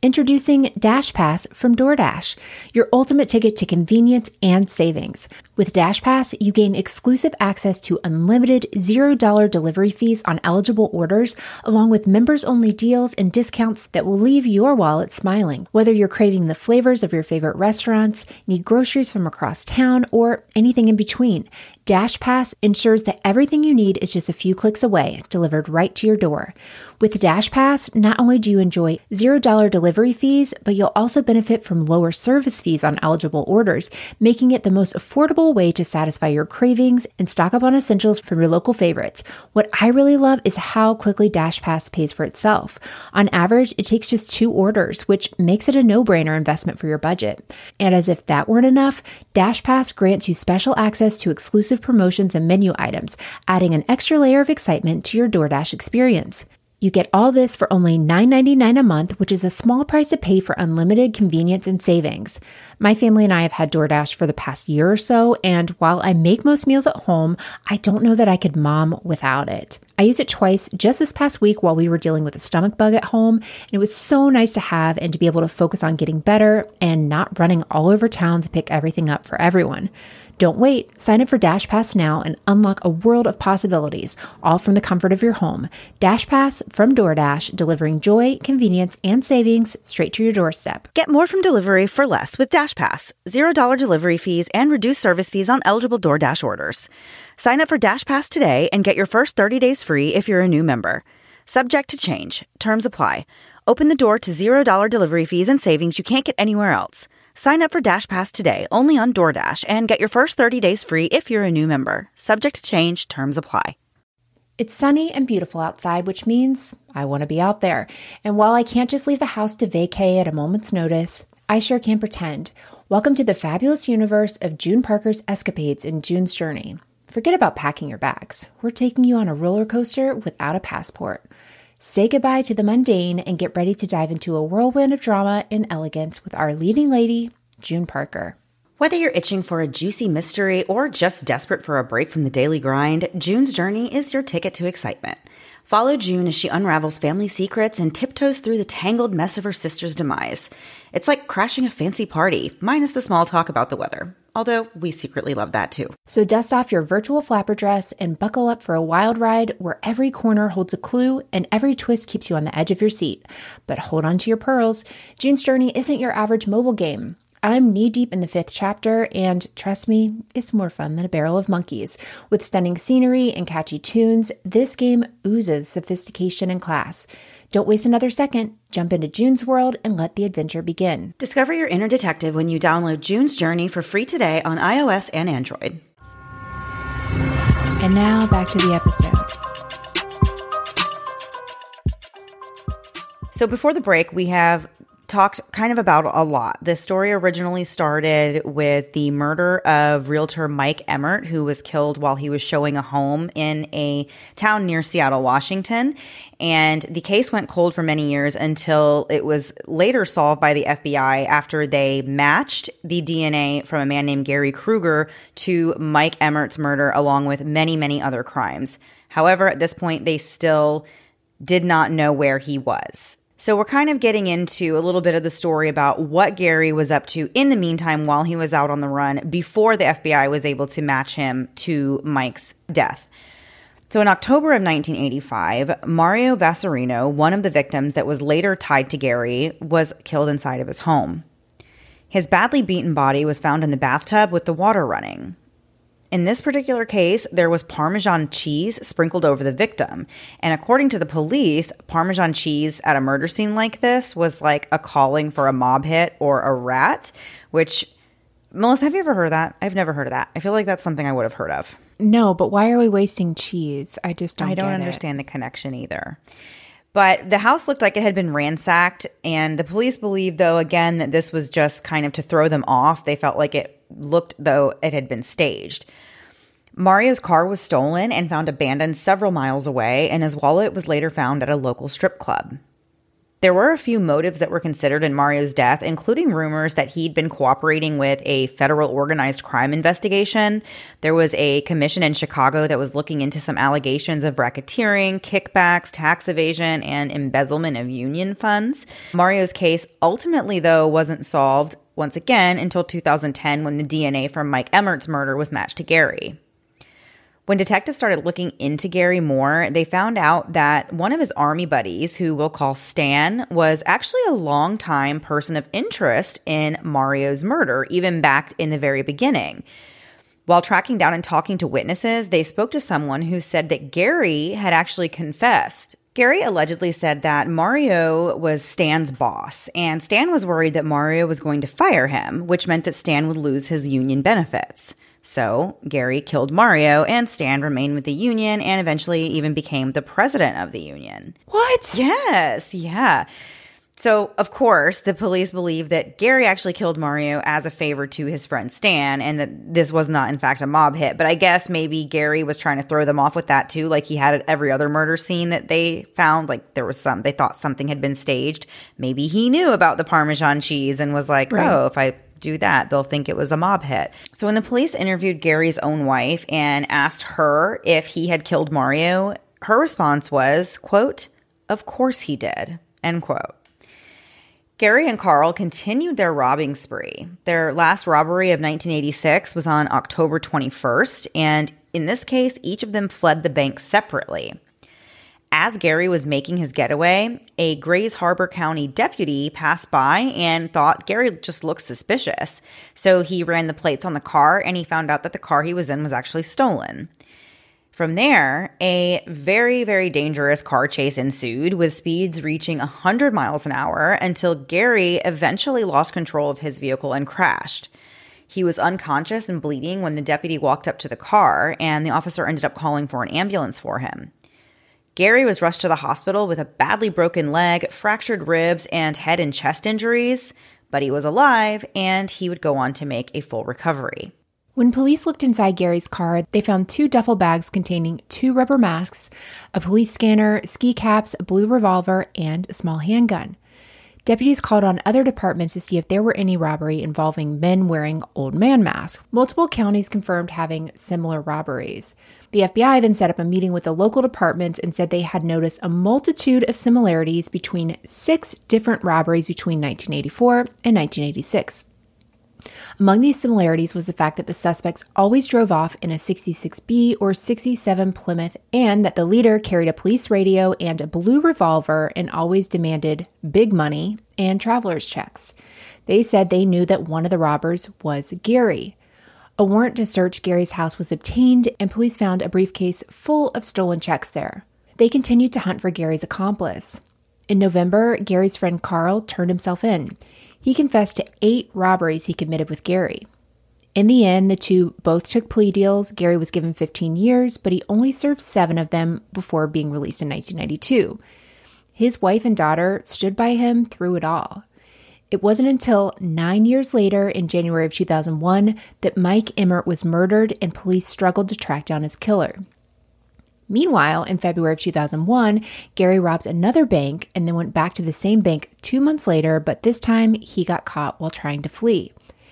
B: Introducing DashPass from DoorDash, your ultimate ticket to convenience and savings. With DashPass, you gain exclusive access to unlimited zero dollar delivery fees on eligible orders, along with members-only deals and discounts that will leave your wallet smiling. Whether you're craving the flavors of your favorite restaurants, need groceries from across town, or anything in between, DashPass ensures that everything you need is just a few clicks away, delivered right to your door. With DashPass, not only do you enjoy zero dollar delivery fees, but you'll also benefit from lower service fees on eligible orders, making it the most affordable way to satisfy your cravings and stock up on essentials from your local favorites. What I really love is how quickly DashPass pays for itself. On average, it takes just two orders, which makes it a no-brainer investment for your budget. And as if that weren't enough, DashPass grants you special access to exclusive promotions and menu items, adding an extra layer of excitement to your DoorDash experience. You get all this for only nine ninety-nine a month, which is a small price to pay for unlimited convenience and savings. My family and I have had DoorDash for the past year or so, and while I make most meals at home, I don't know that I could mom without it. I used it twice just this past week while we were dealing with a stomach bug at home, and it was so nice to have and to be able to focus on getting better and not running all over town to pick everything up for everyone. Don't wait. Sign up for DashPass now and unlock a world of possibilities, all from the comfort of your home. DashPass from DoorDash, delivering joy, convenience, and savings straight to your doorstep.
A: Get more from delivery for less with DashPass. zero dollar delivery fees and reduced service fees on eligible DoorDash orders. Sign up for DashPass today and get your first thirty days free if you're a new member. Subject to change. Terms apply. Open the door to zero dollar delivery fees and savings you can't get anywhere else. Sign up for DashPass today, only on DoorDash, and get your first thirty days free if you're a new member. Subject to change. Terms apply.
B: It's sunny and beautiful outside, which means I want to be out there. And while I can't just leave the house to vacay at a moment's notice, I sure can pretend. Welcome to the fabulous universe of June Parker's escapades in June's Journey. Forget about packing your bags. We're taking you on a roller coaster without a passport. Say goodbye to the mundane and get ready to dive into a whirlwind of drama and elegance with our leading lady, June Parker.
A: Whether you're itching for a juicy mystery or just desperate for a break from the daily grind, June's Journey is your ticket to excitement. Follow June as she unravels family secrets and tiptoes through the tangled mess of her sister's demise. It's like crashing a fancy party, minus the small talk about the weather. Although we secretly love that too.
B: So dust off your virtual flapper dress and buckle up for a wild ride where every corner holds a clue and every twist keeps you on the edge of your seat. But hold on to your pearls. June's Journey isn't your average mobile game. I'm knee-deep in the fifth chapter, and trust me, it's more fun than a barrel of monkeys. With stunning scenery and catchy tunes, this game oozes sophistication and class. Don't waste another second. Jump into June's world and let the adventure begin.
A: Discover your inner detective when you download June's Journey for free today on iOS and Android.
B: And now back to the episode.
A: So before the break, we have talked kind of about a lot. This story originally started with the murder of realtor Mike Emmert, who was killed while he was showing a home in a town near Seattle, Washington. And the case went cold for many years until it was later solved by the F B I after they matched the D N A from a man named Gary Kruger to Mike Emmert's murder, along with many, many other crimes. However, at this point, they still did not know where he was. So we're kind of getting into a little bit of the story about what Gary was up to in the meantime while he was out on the run before the F B I was able to match him to Mike's death. So in October of nineteen eighty-five, Mario Vassarino, one of the victims that was later tied to Gary, was killed inside of his home. His badly beaten body was found in the bathtub with the water running. In this particular case, there was Parmesan cheese sprinkled over the victim. And according to the police, Parmesan cheese at a murder scene like this was like a calling for a mob hit or a rat, which, Melissa, have you ever heard of that? I've never heard of that. I feel like that's something I would have heard of.
B: No, but why are we wasting cheese? I just don't
A: I don't
B: get
A: understand
B: it.
A: the connection either. But the house looked like it had been ransacked, and the police believed, though, again, that this was just kind of to throw them off. They felt like it looked, though, it had been staged. Mario's car was stolen and found abandoned several miles away, and his wallet was later found at a local strip club. There were a few motives that were considered in Mario's death, including rumors that he'd been cooperating with a federal organized crime investigation. There was a commission in Chicago that was looking into some allegations of racketeering, kickbacks, tax evasion, and embezzlement of union funds. Mario's case ultimately, though, wasn't solved once again until two thousand ten, when the D N A from Mike Emmert's murder was matched to Gary. When detectives started looking into Gary more, they found out that one of his army buddies, who we'll call Stan, was actually a longtime person of interest in Mario's murder, even back in the very beginning. While tracking down and talking to witnesses, they spoke to someone who said that Gary had actually confessed. Gary allegedly said that Mario was Stan's boss, and Stan was worried that Mario was going to fire him, which meant that Stan would lose his union benefits. So Gary killed Mario, and Stan remained with the union and eventually even became the president of the union.
B: What?
A: Yes, yeah. So, of course, the police believe that Gary actually killed Mario as a favor to his friend Stan, and that this was not, in fact, a mob hit. But I guess maybe Gary was trying to throw them off with that, too, like he had at every other murder scene that they found. Like, there was some, they thought something had been staged. Maybe he knew about the Parmesan cheese and was like, right. oh, if I do that, they'll think it was a mob hit. So when the police interviewed Gary's own wife and asked her if he had killed Mario, her response was, quote, "Of course he did," end quote. Gary and Carl continued their robbing spree. Their last robbery of nineteen eighty-six was on October twenty-first, and in this case, each of them fled the bank separately. As Gary was making his getaway, a Grays Harbor County deputy passed by and thought Gary just looked suspicious. So he ran the plates on the car, and he found out that the car he was in was actually stolen. From there, a very, very dangerous car chase ensued, with speeds reaching one hundred miles an hour until Gary eventually lost control of his vehicle and crashed. He was unconscious and bleeding when the deputy walked up to the car, and the officer ended up calling for an ambulance for him. Gary was rushed to the hospital with a badly broken leg, fractured ribs, and head and chest injuries, but he was alive, and he would go on to make a full recovery.
B: When police looked inside Gary's car, they found two duffel bags containing two rubber masks, a police scanner, ski caps, a blue revolver, and a small handgun. Deputies called on other departments to see if there were any robbery involving men wearing old man masks. Multiple counties confirmed having similar robberies. The F B I then set up a meeting with the local departments and said they had noticed a multitude of similarities between six different robberies between nineteen eighty-four and nineteen eighty-six. Among these similarities was the fact that the suspects always drove off in a sixty-six B or sixty-seven Plymouth, and that the leader carried a police radio and a blue revolver and always demanded big money and traveler's checks. They said they knew that one of the robbers was Gary. A warrant to search Gary's house was obtained, and police found a briefcase full of stolen checks there. They continued to hunt for Gary's accomplice. In November, Gary's friend Carl turned himself in. He confessed to eight robberies he committed with Gary. In the end, the two both took plea deals. Gary was given fifteen years, but he only served seven of them before being released in nineteen ninety-two. His wife and daughter stood by him through it all. It wasn't until nine years later, in January of two thousand one, that Mike Emmert was murdered and police struggled to track down his killer. Meanwhile, in February of two thousand one, Gary robbed another bank and then went back to the same bank two months later, but this time he got caught while trying to flee.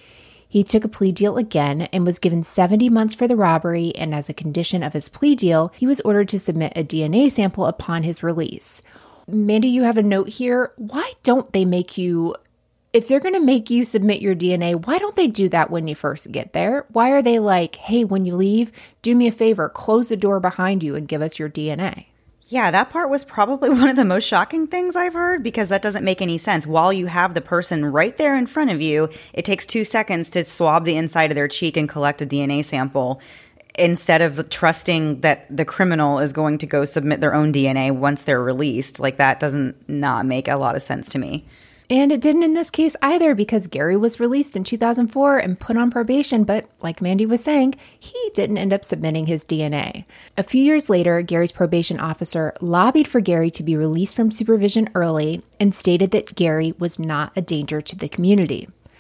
B: He took a plea deal again and was given seventy months for the robbery, and as a condition of his plea deal, he was ordered to submit a D N A sample upon his release. Mandy, you have a note here. Why don't they make you... If they're going to make you submit your D N A, why don't they do that when you first get there? Why are they like, hey, when you leave, do me a favor, close the door behind you and give us your D N A?
A: Yeah, that part was probably one of the most shocking things I've heard, because that doesn't make any sense. While you have the person right there in front of you, it takes two seconds to swab the inside of their cheek and collect a D N A sample, instead of trusting that the criminal is going to go submit their own D N A once they're released. Like, that doesn't not make a lot of sense to me.
B: And it didn't in this case either, because Gary was released in two thousand four and put on probation, but like Mandy was saying, he didn't end up submitting his D N A. A few years later, Gary's probation officer lobbied for Gary to be released from supervision early and stated that Gary was not a danger to the community.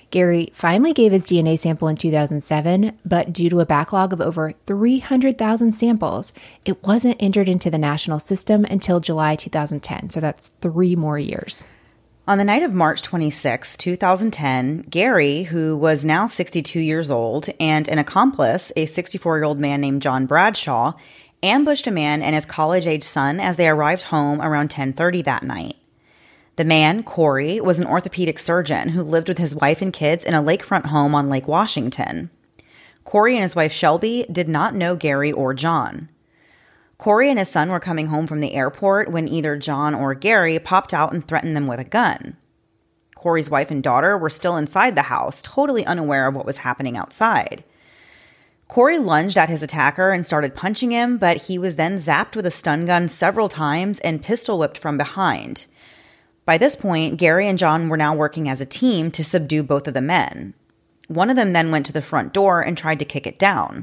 B: Gary finally gave his D N A sample in two thousand seven, but due to a backlog of over three hundred thousand samples, it wasn't entered into the national system until July two thousand ten, so that's three more years.
A: On the night of March twenty-sixth, two thousand ten, Gary, who was now sixty-two years old, and an accomplice, a sixty-four-year-old man named John Bradshaw, ambushed a man and his college-age son as they arrived home around ten thirty that night. The man, Corey, was an orthopedic surgeon who lived with his wife and kids in a lakefront home on Lake Washington. Corey and his wife Shelby did not know Gary or John. Corey and his son were coming home from the airport when either John or Gary popped out and threatened them with a gun. Corey's wife and daughter were still inside the house, totally unaware of what was happening outside. Corey lunged at his attacker and started punching him, but he was then zapped with a stun gun several times and pistol whipped from behind. By this point, Gary and John were now working as a team to subdue both of the men. One of them then went to the front door and tried to kick it down.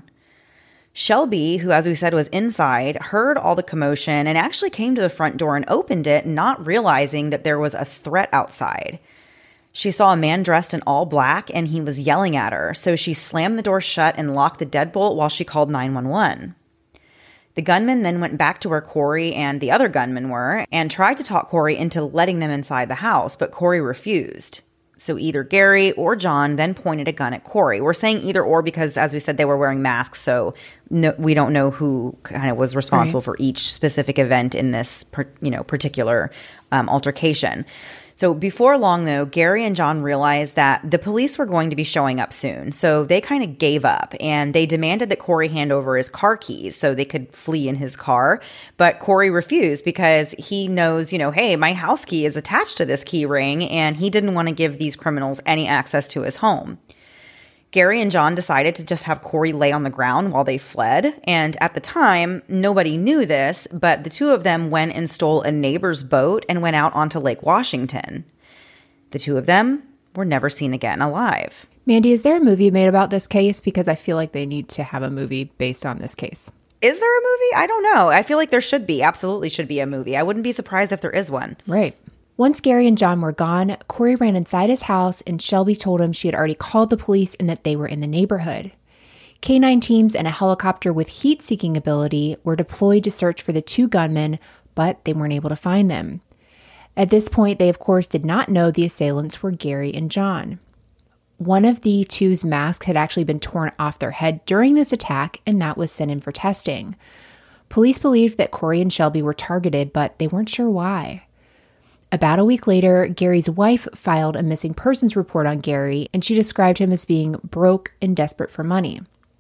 A: Shelby, who, as we said, was inside, heard all the commotion and actually came to the front door and opened it, not realizing that there was a threat outside. She saw a man dressed in all black and he was yelling at her, so she slammed the door shut and locked the deadbolt while she called nine one one. The gunman then went back to where Corey and the other gunman were and tried to talk Corey into letting them inside the house, but Corey refused. So either Gary or John then pointed a gun at Corey. We're saying either or because, as we said, they were wearing masks, so no, we don't know who kind of was responsible right. for each specific event in this, per, you know, particular um, altercation. So before long, though, Gary and John realized that the police were going to be showing up soon. So they kind of gave up and they demanded that Corey hand over his car keys so they could flee in his car. But Corey refused because he knows, you know, hey, my house key is attached to this key ring, and he didn't want to give these criminals any access to his home. Gary and John decided to just have Corey lay on the ground while they fled. And at the time, nobody knew this, but the two of them went and stole a neighbor's boat and went out onto Lake Washington. The two of them were never seen again alive.
B: Mandy, is there a movie made about this case? Because I feel like they need to have a movie based on this case.
A: Is there a movie? I don't know. I feel like there should be. Absolutely should be a movie. I wouldn't be surprised if there is one.
B: Right. Once Gary and John were gone, Corey ran inside his house and Shelby told him she had already called the police and that they were in the neighborhood. K nine teams and a helicopter with heat-seeking ability were deployed to search for the two gunmen, but they weren't able to find them. At this point, they of course did not know the assailants were Gary and John. One of the two's masks had actually been torn off their head during this attack, and that was sent in for testing. Police believed that Corey and Shelby were targeted, but they weren't sure why. About a week later, Gary's wife filed a missing persons report on Gary, and she described him as being broke and desperate for money.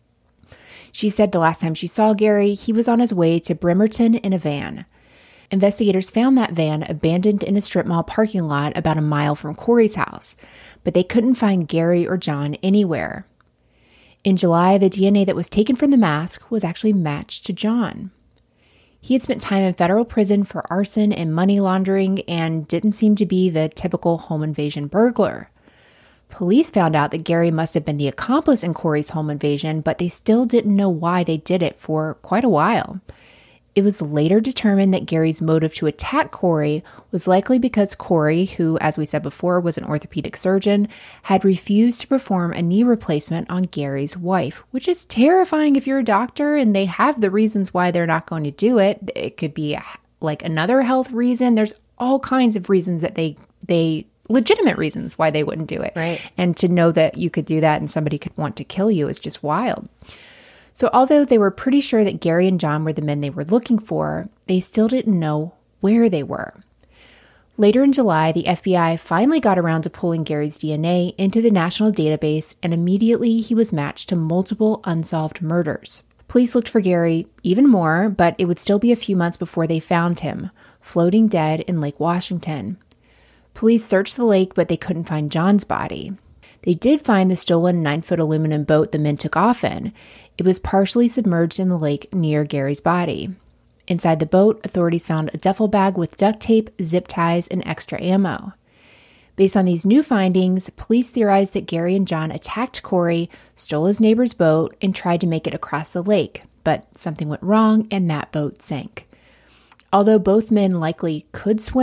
B: She said the last time she saw Gary, he was on his way to Bremerton in a van. Investigators found that van abandoned in a strip mall parking lot about a mile from Corey's house, but they couldn't find Gary or John anywhere. In July, the D N A that was taken from the mask was actually matched to John. He had spent time in federal prison for arson and money laundering and didn't seem to be the typical home invasion burglar. Police found out that Gary must have been the accomplice in Corey's home invasion, but they still didn't know why they did it for quite a while. It was later determined that Gary's motive to attack Corey was likely because Corey, who, as we said before, was an orthopedic surgeon, had refused to perform a knee replacement on Gary's wife, which is terrifying if you're a doctor and they have the reasons why they're not going to do it. It could be like another health reason. There's all kinds of reasons that they, they legitimate reasons why they wouldn't do it.
A: Right.
B: And to know that you could do that and somebody could want to kill you is just wild. So although they were pretty sure that Gary and John were the men they were looking for, they still didn't know where they were. Later in July, the F B I finally got around to pulling Gary's D N A into the national database, and immediately he was matched to multiple unsolved murders. Police looked for Gary even more, but it would still be a few months before they found him, floating dead in Lake Washington. Police searched the lake, but they couldn't find John's body. They did find the stolen nine-foot aluminum boat the men took off in. It was partially submerged in the lake near Gary's body. Inside the boat, authorities found a duffel bag with duct tape, zip ties, and extra ammo. Based on these new findings, police theorized that Gary and John attacked Corey, stole his neighbor's boat, and tried to make it across the lake, but something went wrong and that boat sank. Although both men likely could swim,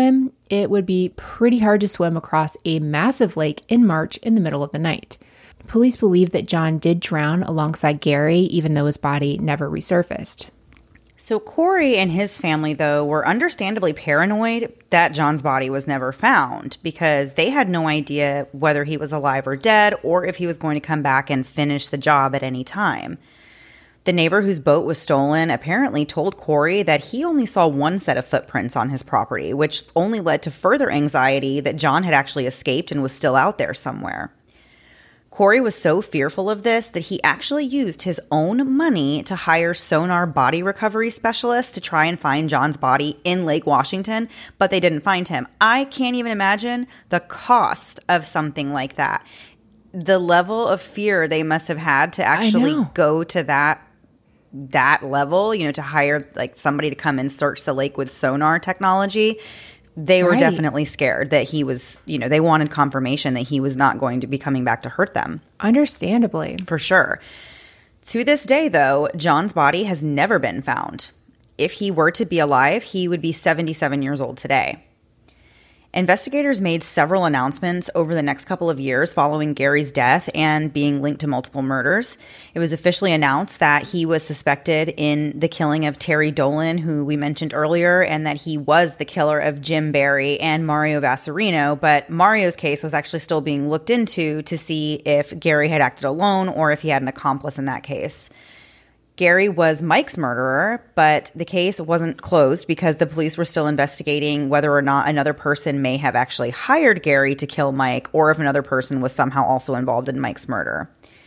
B: it would be pretty hard to swim across a massive lake in March in the middle of the night. Police believe that John did drown alongside Gary, even though his body never resurfaced.
A: So Corey and his family, though, were understandably paranoid that John's body was never found because they had no idea whether he was alive or dead or if he was going to come back and finish the job at any time. The neighbor whose boat was stolen apparently told Corey that he only saw one set of footprints on his property, which only led to further anxiety that John had actually escaped and was still out there somewhere. Corey was so fearful of this that he actually used his own money to hire sonar body recovery specialists to try and find John's body in Lake Washington, but they didn't find him. I can't even imagine the cost of something like that. The level of fear they must have had to actually go to that that level, you know, to hire like somebody to come and search the lake with sonar technology. They were right. definitely scared that he was, you know, they wanted confirmation that he was not going to be coming back to hurt them.
B: Understandably.
A: For sure. To this day, though, John's body has never been found. If he were to be alive, he would be seventy-seven years old today. Investigators made several announcements over the next couple of years following Gary's death and being linked to multiple murders. It was officially announced that he was suspected in the killing of Terry Dolan, who we mentioned earlier, and that he was the killer of Jim Barry and Mario Vaserino. But Mario's case was actually still being looked into to see if Gary had acted alone or if he had an accomplice in that case. Gary was Mike's murderer, but the case wasn't closed because the police were still investigating whether or not another person may have actually hired Gary to kill Mike or if another person was somehow also involved in Mike's murder.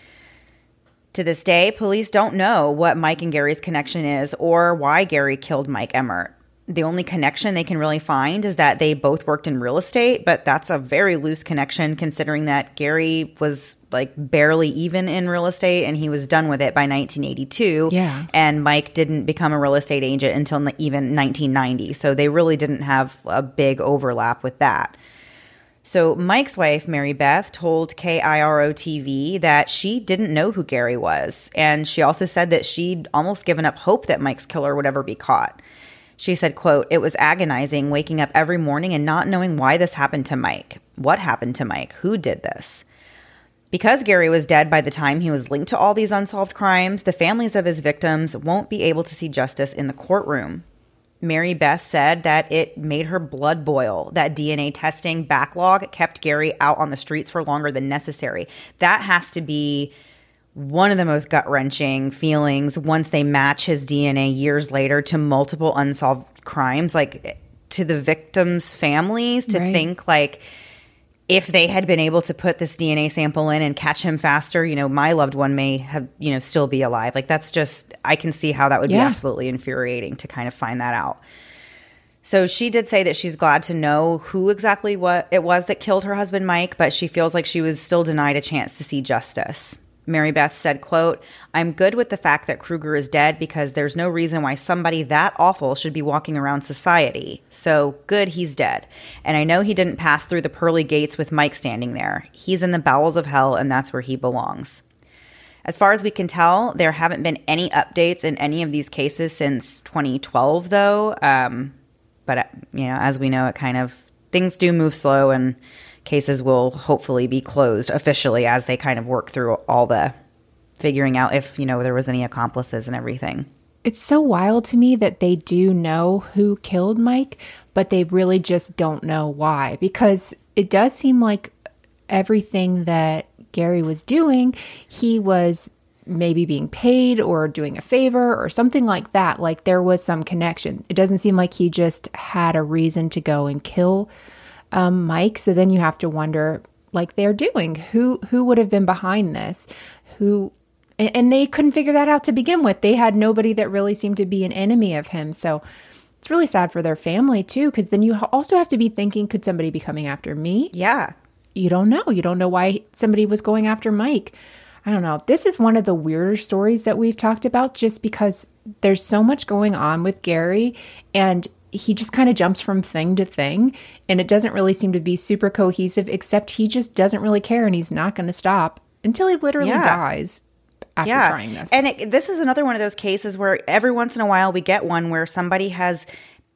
A: To this day, police don't know what Mike and Gary's connection is or why Gary killed Mike Emmert. The only connection they can really find is that they both worked in real estate, but that's a very loose connection considering that Gary was like barely even in real estate and he was done with it by nineteen eighty-two.
B: Yeah.
A: And Mike didn't become a real estate agent until even nineteen ninety. So they really didn't have a big overlap with that. So Mike's wife, Mary Beth, told K I R O T V that she didn't know who Gary was. And she also said that she'd almost given up hope that Mike's killer would ever be caught. She said, quote, "It was agonizing waking up every morning and not knowing why this happened to Mike. What happened to Mike? Who did this?" Because Gary was dead by the time he was linked to all these unsolved crimes, the families of his victims won't be able to see justice in the courtroom. Mary Beth said that it made her blood boil that D N A testing backlog kept Gary out on the streets for longer than necessary. That has to be one of the most gut-wrenching feelings once they match his D N A years later to multiple unsolved crimes, like to the victims' families, to right. think like if they had been able to put this D N A sample in and catch him faster, you know, my loved one may have, you know, still be alive. Like that's just, I can see how that would
B: yeah.
A: be absolutely infuriating to kind of find that out. So she did say that she's glad to know who exactly what it was that killed her husband, Mike, but she feels like she was still denied a chance to see justice. Mary Beth said, quote, "I'm good with the fact that Kruger is dead because there's no reason why somebody that awful should be walking around society. So good he's dead. And I know he didn't pass through the pearly gates with Mike standing there. He's in the bowels of hell and that's where he belongs." As far as we can tell, there haven't been any updates in any of these cases since twenty twelve, though. Um, but, you know, as we know, it kind of, things do move slow and cases will hopefully be closed officially as they kind of work through all the figuring out if, you know, there was any accomplices and everything.
B: It's so wild to me that they do know who killed Mike, but they really just don't know why. Because it does seem like everything that Gary was doing, he was maybe being paid or doing a favor or something like that. Like there was some connection. It doesn't seem like he just had a reason to go and kill Um, Mike. So then you have to wonder, like they're doing, who who would have been behind this? Who, and, and they couldn't figure that out to begin with. They had nobody that really seemed to be an enemy of him. So it's really sad for their family too, because then you also have to be thinking, could somebody be coming after me?
A: Yeah.
B: You don't know. You don't know why somebody was going after Mike. I don't know. This is one of the weirder stories that we've talked about just because there's so much going on with Gary and he just kind of jumps from thing to thing and it doesn't really seem to be super cohesive, except he just doesn't really care and he's not going to stop until he literally
A: yeah.
B: dies after
A: yeah.
B: trying this.
A: And it, this is another one of those cases where every once in a while we get one where somebody has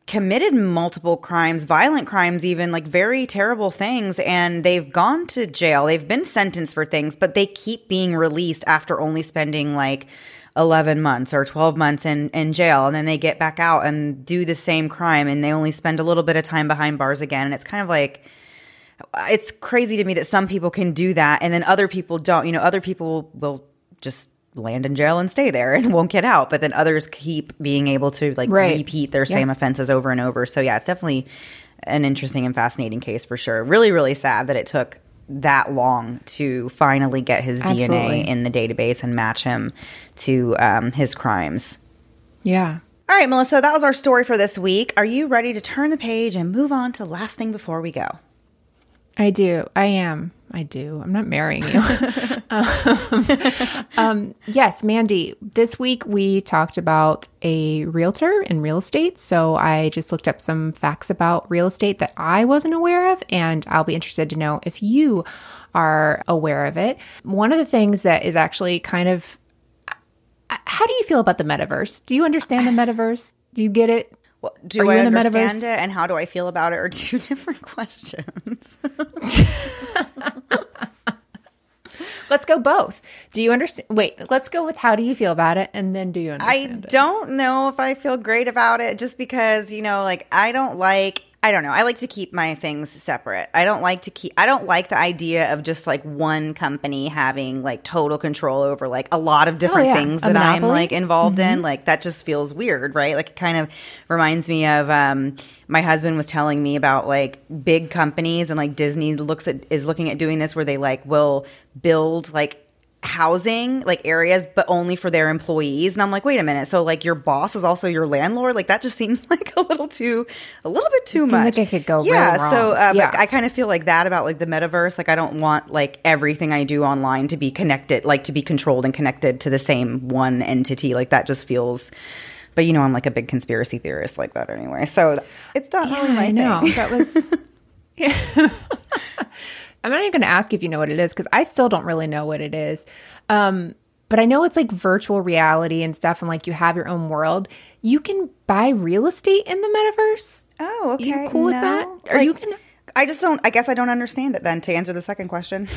A: committed multiple crimes, violent crimes, even like very terrible things. And they've gone to jail. They've been sentenced for things, but they keep being released after only spending like eleven months or twelve months in, in jail. And then they get back out and do the same crime. And they only spend a little bit of time behind bars again. And it's kind of like, it's crazy to me that some people can do that. And then other people don't. You know, other people will just land in jail and stay there and won't get out, but then others keep being able to like right. repeat their same yeah. offenses over and over. So yeah, it's definitely an interesting and fascinating case for sure. Really, really sad that it took that long to finally get his Absolutely. D N A in the database and match him to um, his crimes.
B: Yeah.
A: All right, Melissa, that was our story for this week. Are you ready to turn the page and move on to last thing before we go?
B: I do. I am. I do. I'm not marrying you. um, um, yes, Mandy, this week we talked about a realtor in real estate. So I just looked up some facts about real estate that I wasn't aware of, and I'll be interested to know if you are aware of it. One of the things that is actually kind of, how do you feel about the metaverse? Do you understand the metaverse? Do you get it?
A: Well, do I understand it, and how do I feel about it are two different questions.
B: Let's go both. Do you understand? Wait, let's go with how do you feel about it, and then do you understand
A: I
B: it?
A: don't know if I feel great about it, just because, you know, like I don't like, I don't know. I like to keep my things separate. I don't like to keep, I don't like the idea of just like one company having like total control over like a lot of different oh, yeah. things that I'm like involved mm-hmm. in. Like that just feels weird, right? Like it kind of reminds me of, um, my husband was telling me about like big companies, and like Disney looks at, is looking at doing this where they like will build like housing like areas but only for their employees. And I'm like, wait a minute, so like your boss is also your landlord? Like that just seems like a little too a little bit too
B: it
A: much.
B: Like it could go
A: yeah
B: really wrong.
A: So uh,
B: yeah.
A: but I kind of feel like that about like the metaverse. Like I don't want like everything I do online to be connected, like to be controlled and connected to the same one entity. Like that just feels, but you know, I'm like a big conspiracy theorist like that anyway, so it's not
B: yeah,
A: really my
B: I know.
A: thing.
B: That was yeah. I'm not even going to ask if you know what it is, because I still don't really know what it is. Um, but I know it's like virtual reality and stuff, and like you have your own world. You can buy real estate in the metaverse.
A: Oh, okay.
B: Are you cool
A: no.
B: with that? Are
A: like,
B: you gonna?
A: I just don't. I guess I don't understand it. Then to answer the second question.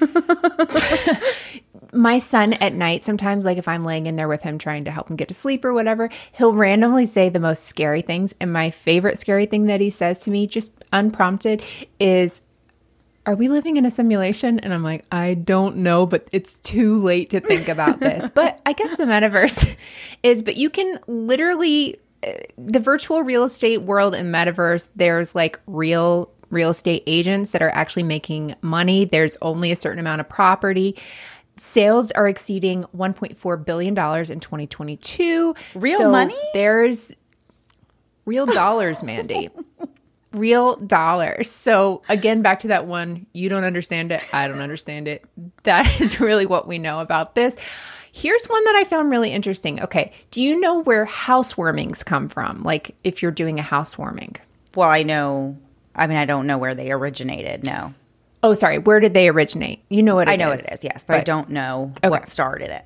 B: My son at night, sometimes, like if I'm laying in there with him trying to help him get to sleep or whatever, he'll randomly say the most scary things. And my favorite scary thing that he says to me, just unprompted, is, are we living in a simulation? And I'm like, I don't know, but it's too late to think about this. But I guess the metaverse is, but you can literally, the virtual real estate world and metaverse, there's like real real estate agents that are actually making money. There's only a certain amount of property. Sales are exceeding one point four billion dollars in twenty twenty-two.
A: Real
B: so
A: money?
B: There's real dollars, Mandy. Real dollars. So again, back to that one, you don't understand it. I don't understand it. That is really what we know about this. Here's one that I found really interesting. Okay. Do you know where housewarmings come from? Like if you're doing a housewarming?
A: Well, I know. I mean, I don't know where they originated. No.
B: Oh, sorry. Where did they originate? You know what it is.
A: I know what it is, yes. But, but I don't know okay. what started it.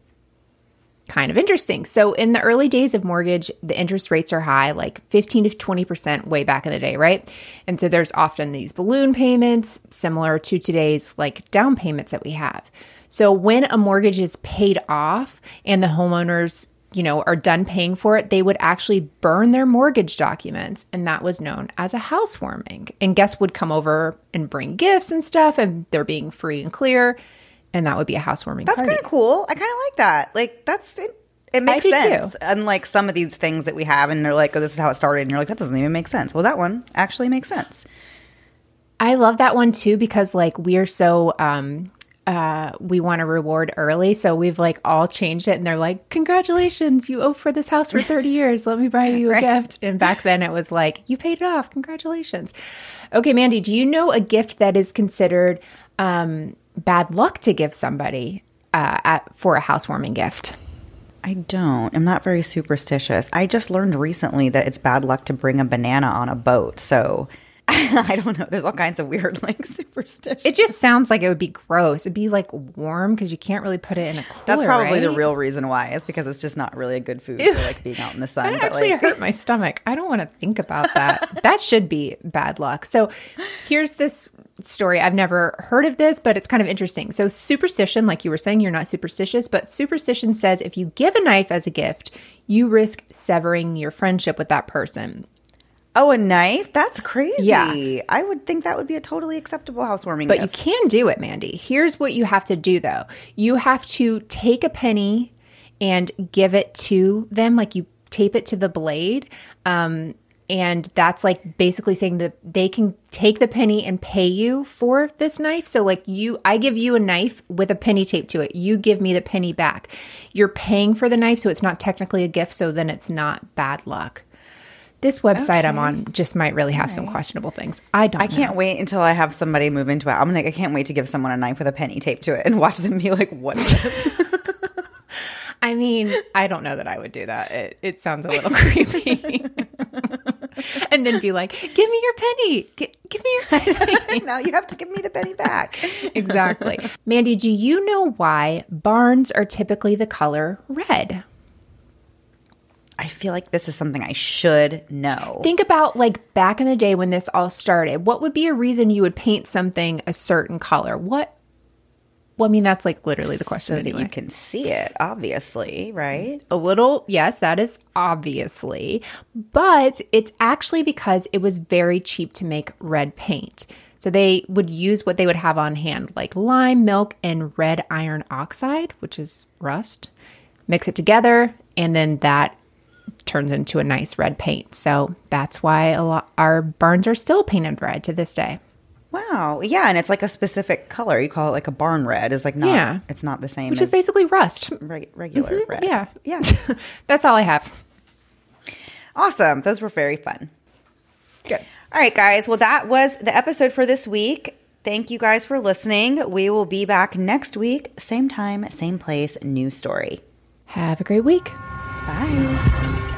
B: Kind of interesting. So in the early days of mortgage, the interest rates are high, like fifteen to twenty percent way back in the day, right? And so there's often these balloon payments similar to today's like down payments that we have. So when a mortgage is paid off and the homeowners, you know, are done paying for it, they would actually burn their mortgage documents. And that was known as a housewarming. And guests would come over and bring gifts and stuff, and they're being free and clear. And that would be a housewarming
A: That's
B: party.
A: That's kind of cool. I kind of like that. Like, that's, it, it makes sense. Too. Unlike some of these things that we have, and they're like, oh, this is how it started. And you're like, that doesn't even make sense. Well, that one actually makes sense.
B: I love that one too, because like we're so, um, uh, we want to reward early. So we've like all changed it, and they're like, congratulations, you owe for this house for thirty years. Let me buy you a right. gift. And back then it was like, you paid it off. Congratulations. Okay, Mandy, do you know a gift that is considered, um, bad luck to give somebody uh, at, for a housewarming gift?
A: I don't. I'm not very superstitious. I just learned recently that it's bad luck to bring a banana on a boat. So I don't know. There's all kinds of weird like superstitions.
B: It just sounds like it would be gross. It'd be like warm because you can't really put it in a cooler.
A: That's probably
B: right?
A: the real reason why. Is because it's just not really a good food for like being out in the sun.
B: That
A: but
B: actually
A: like,
B: hurt my stomach. I don't want to think about that. That should be bad luck. So here's this story. I've never heard of this, but it's kind of interesting. So superstition, like you were saying, you're not superstitious, but superstition says if you give a knife as a gift, you risk severing your friendship with that person.
A: oh, a knife? That's crazy.
B: Yeah.
A: I would think that would be a totally acceptable housewarming
B: But
A: gift.
B: you can do it, Mandy. Here's what you have to do, though. You have to take a penny and give it to them. Like you tape it to the blade. Um, and that's like basically saying that they can take the penny and pay you for this knife. So like you, I give you a knife with a penny taped to it. You give me the penny back. You're paying for the knife, so it's not technically a gift. So then it's not bad luck. This website
A: Okay.
B: I'm on just might really have some questionable things. I don't
A: I can't
B: know.
A: wait until I have somebody move into it. I'm like, I can't wait to give someone a knife with a penny taped to it and watch them be like, what is this?
B: I mean, I don't know that I would do that. It, it sounds a little creepy. And then be like, give me your penny. G- give me your penny.
A: Now you have to give me the penny back.
B: Exactly. Mandy, do you know why barns are typically the color red?
A: I feel like this is something I should know.
B: Think about like back in the day when this all started. What would be a reason you would paint something a certain color? What? Well, I mean, that's like literally the question
A: so that
B: anyway.
A: you can see it, obviously, right?
B: A little, yes, that is obviously, but it's actually because it was very cheap to make red paint. So they would use what they would have on hand, like lime, milk, and red iron oxide, which is rust. Mix it together, and then that turns into a nice red paint. So that's why a lot our barns are still painted red to this day.
A: Wow. Yeah, and it's like a specific color. You call it like a barn red. It's like not,
B: Yeah.
A: it's not the same
B: Which
A: as
B: is basically rust.
A: reg- regular red.
B: Yeah.
A: Yeah.
B: That's all I have.
A: Awesome. Those were very fun.
B: Good.
A: All right, guys. Well, that was the episode for this week. Thank you guys for listening. We will be back next week. Same time, same place, new story.
B: Have a great week.
A: Bye.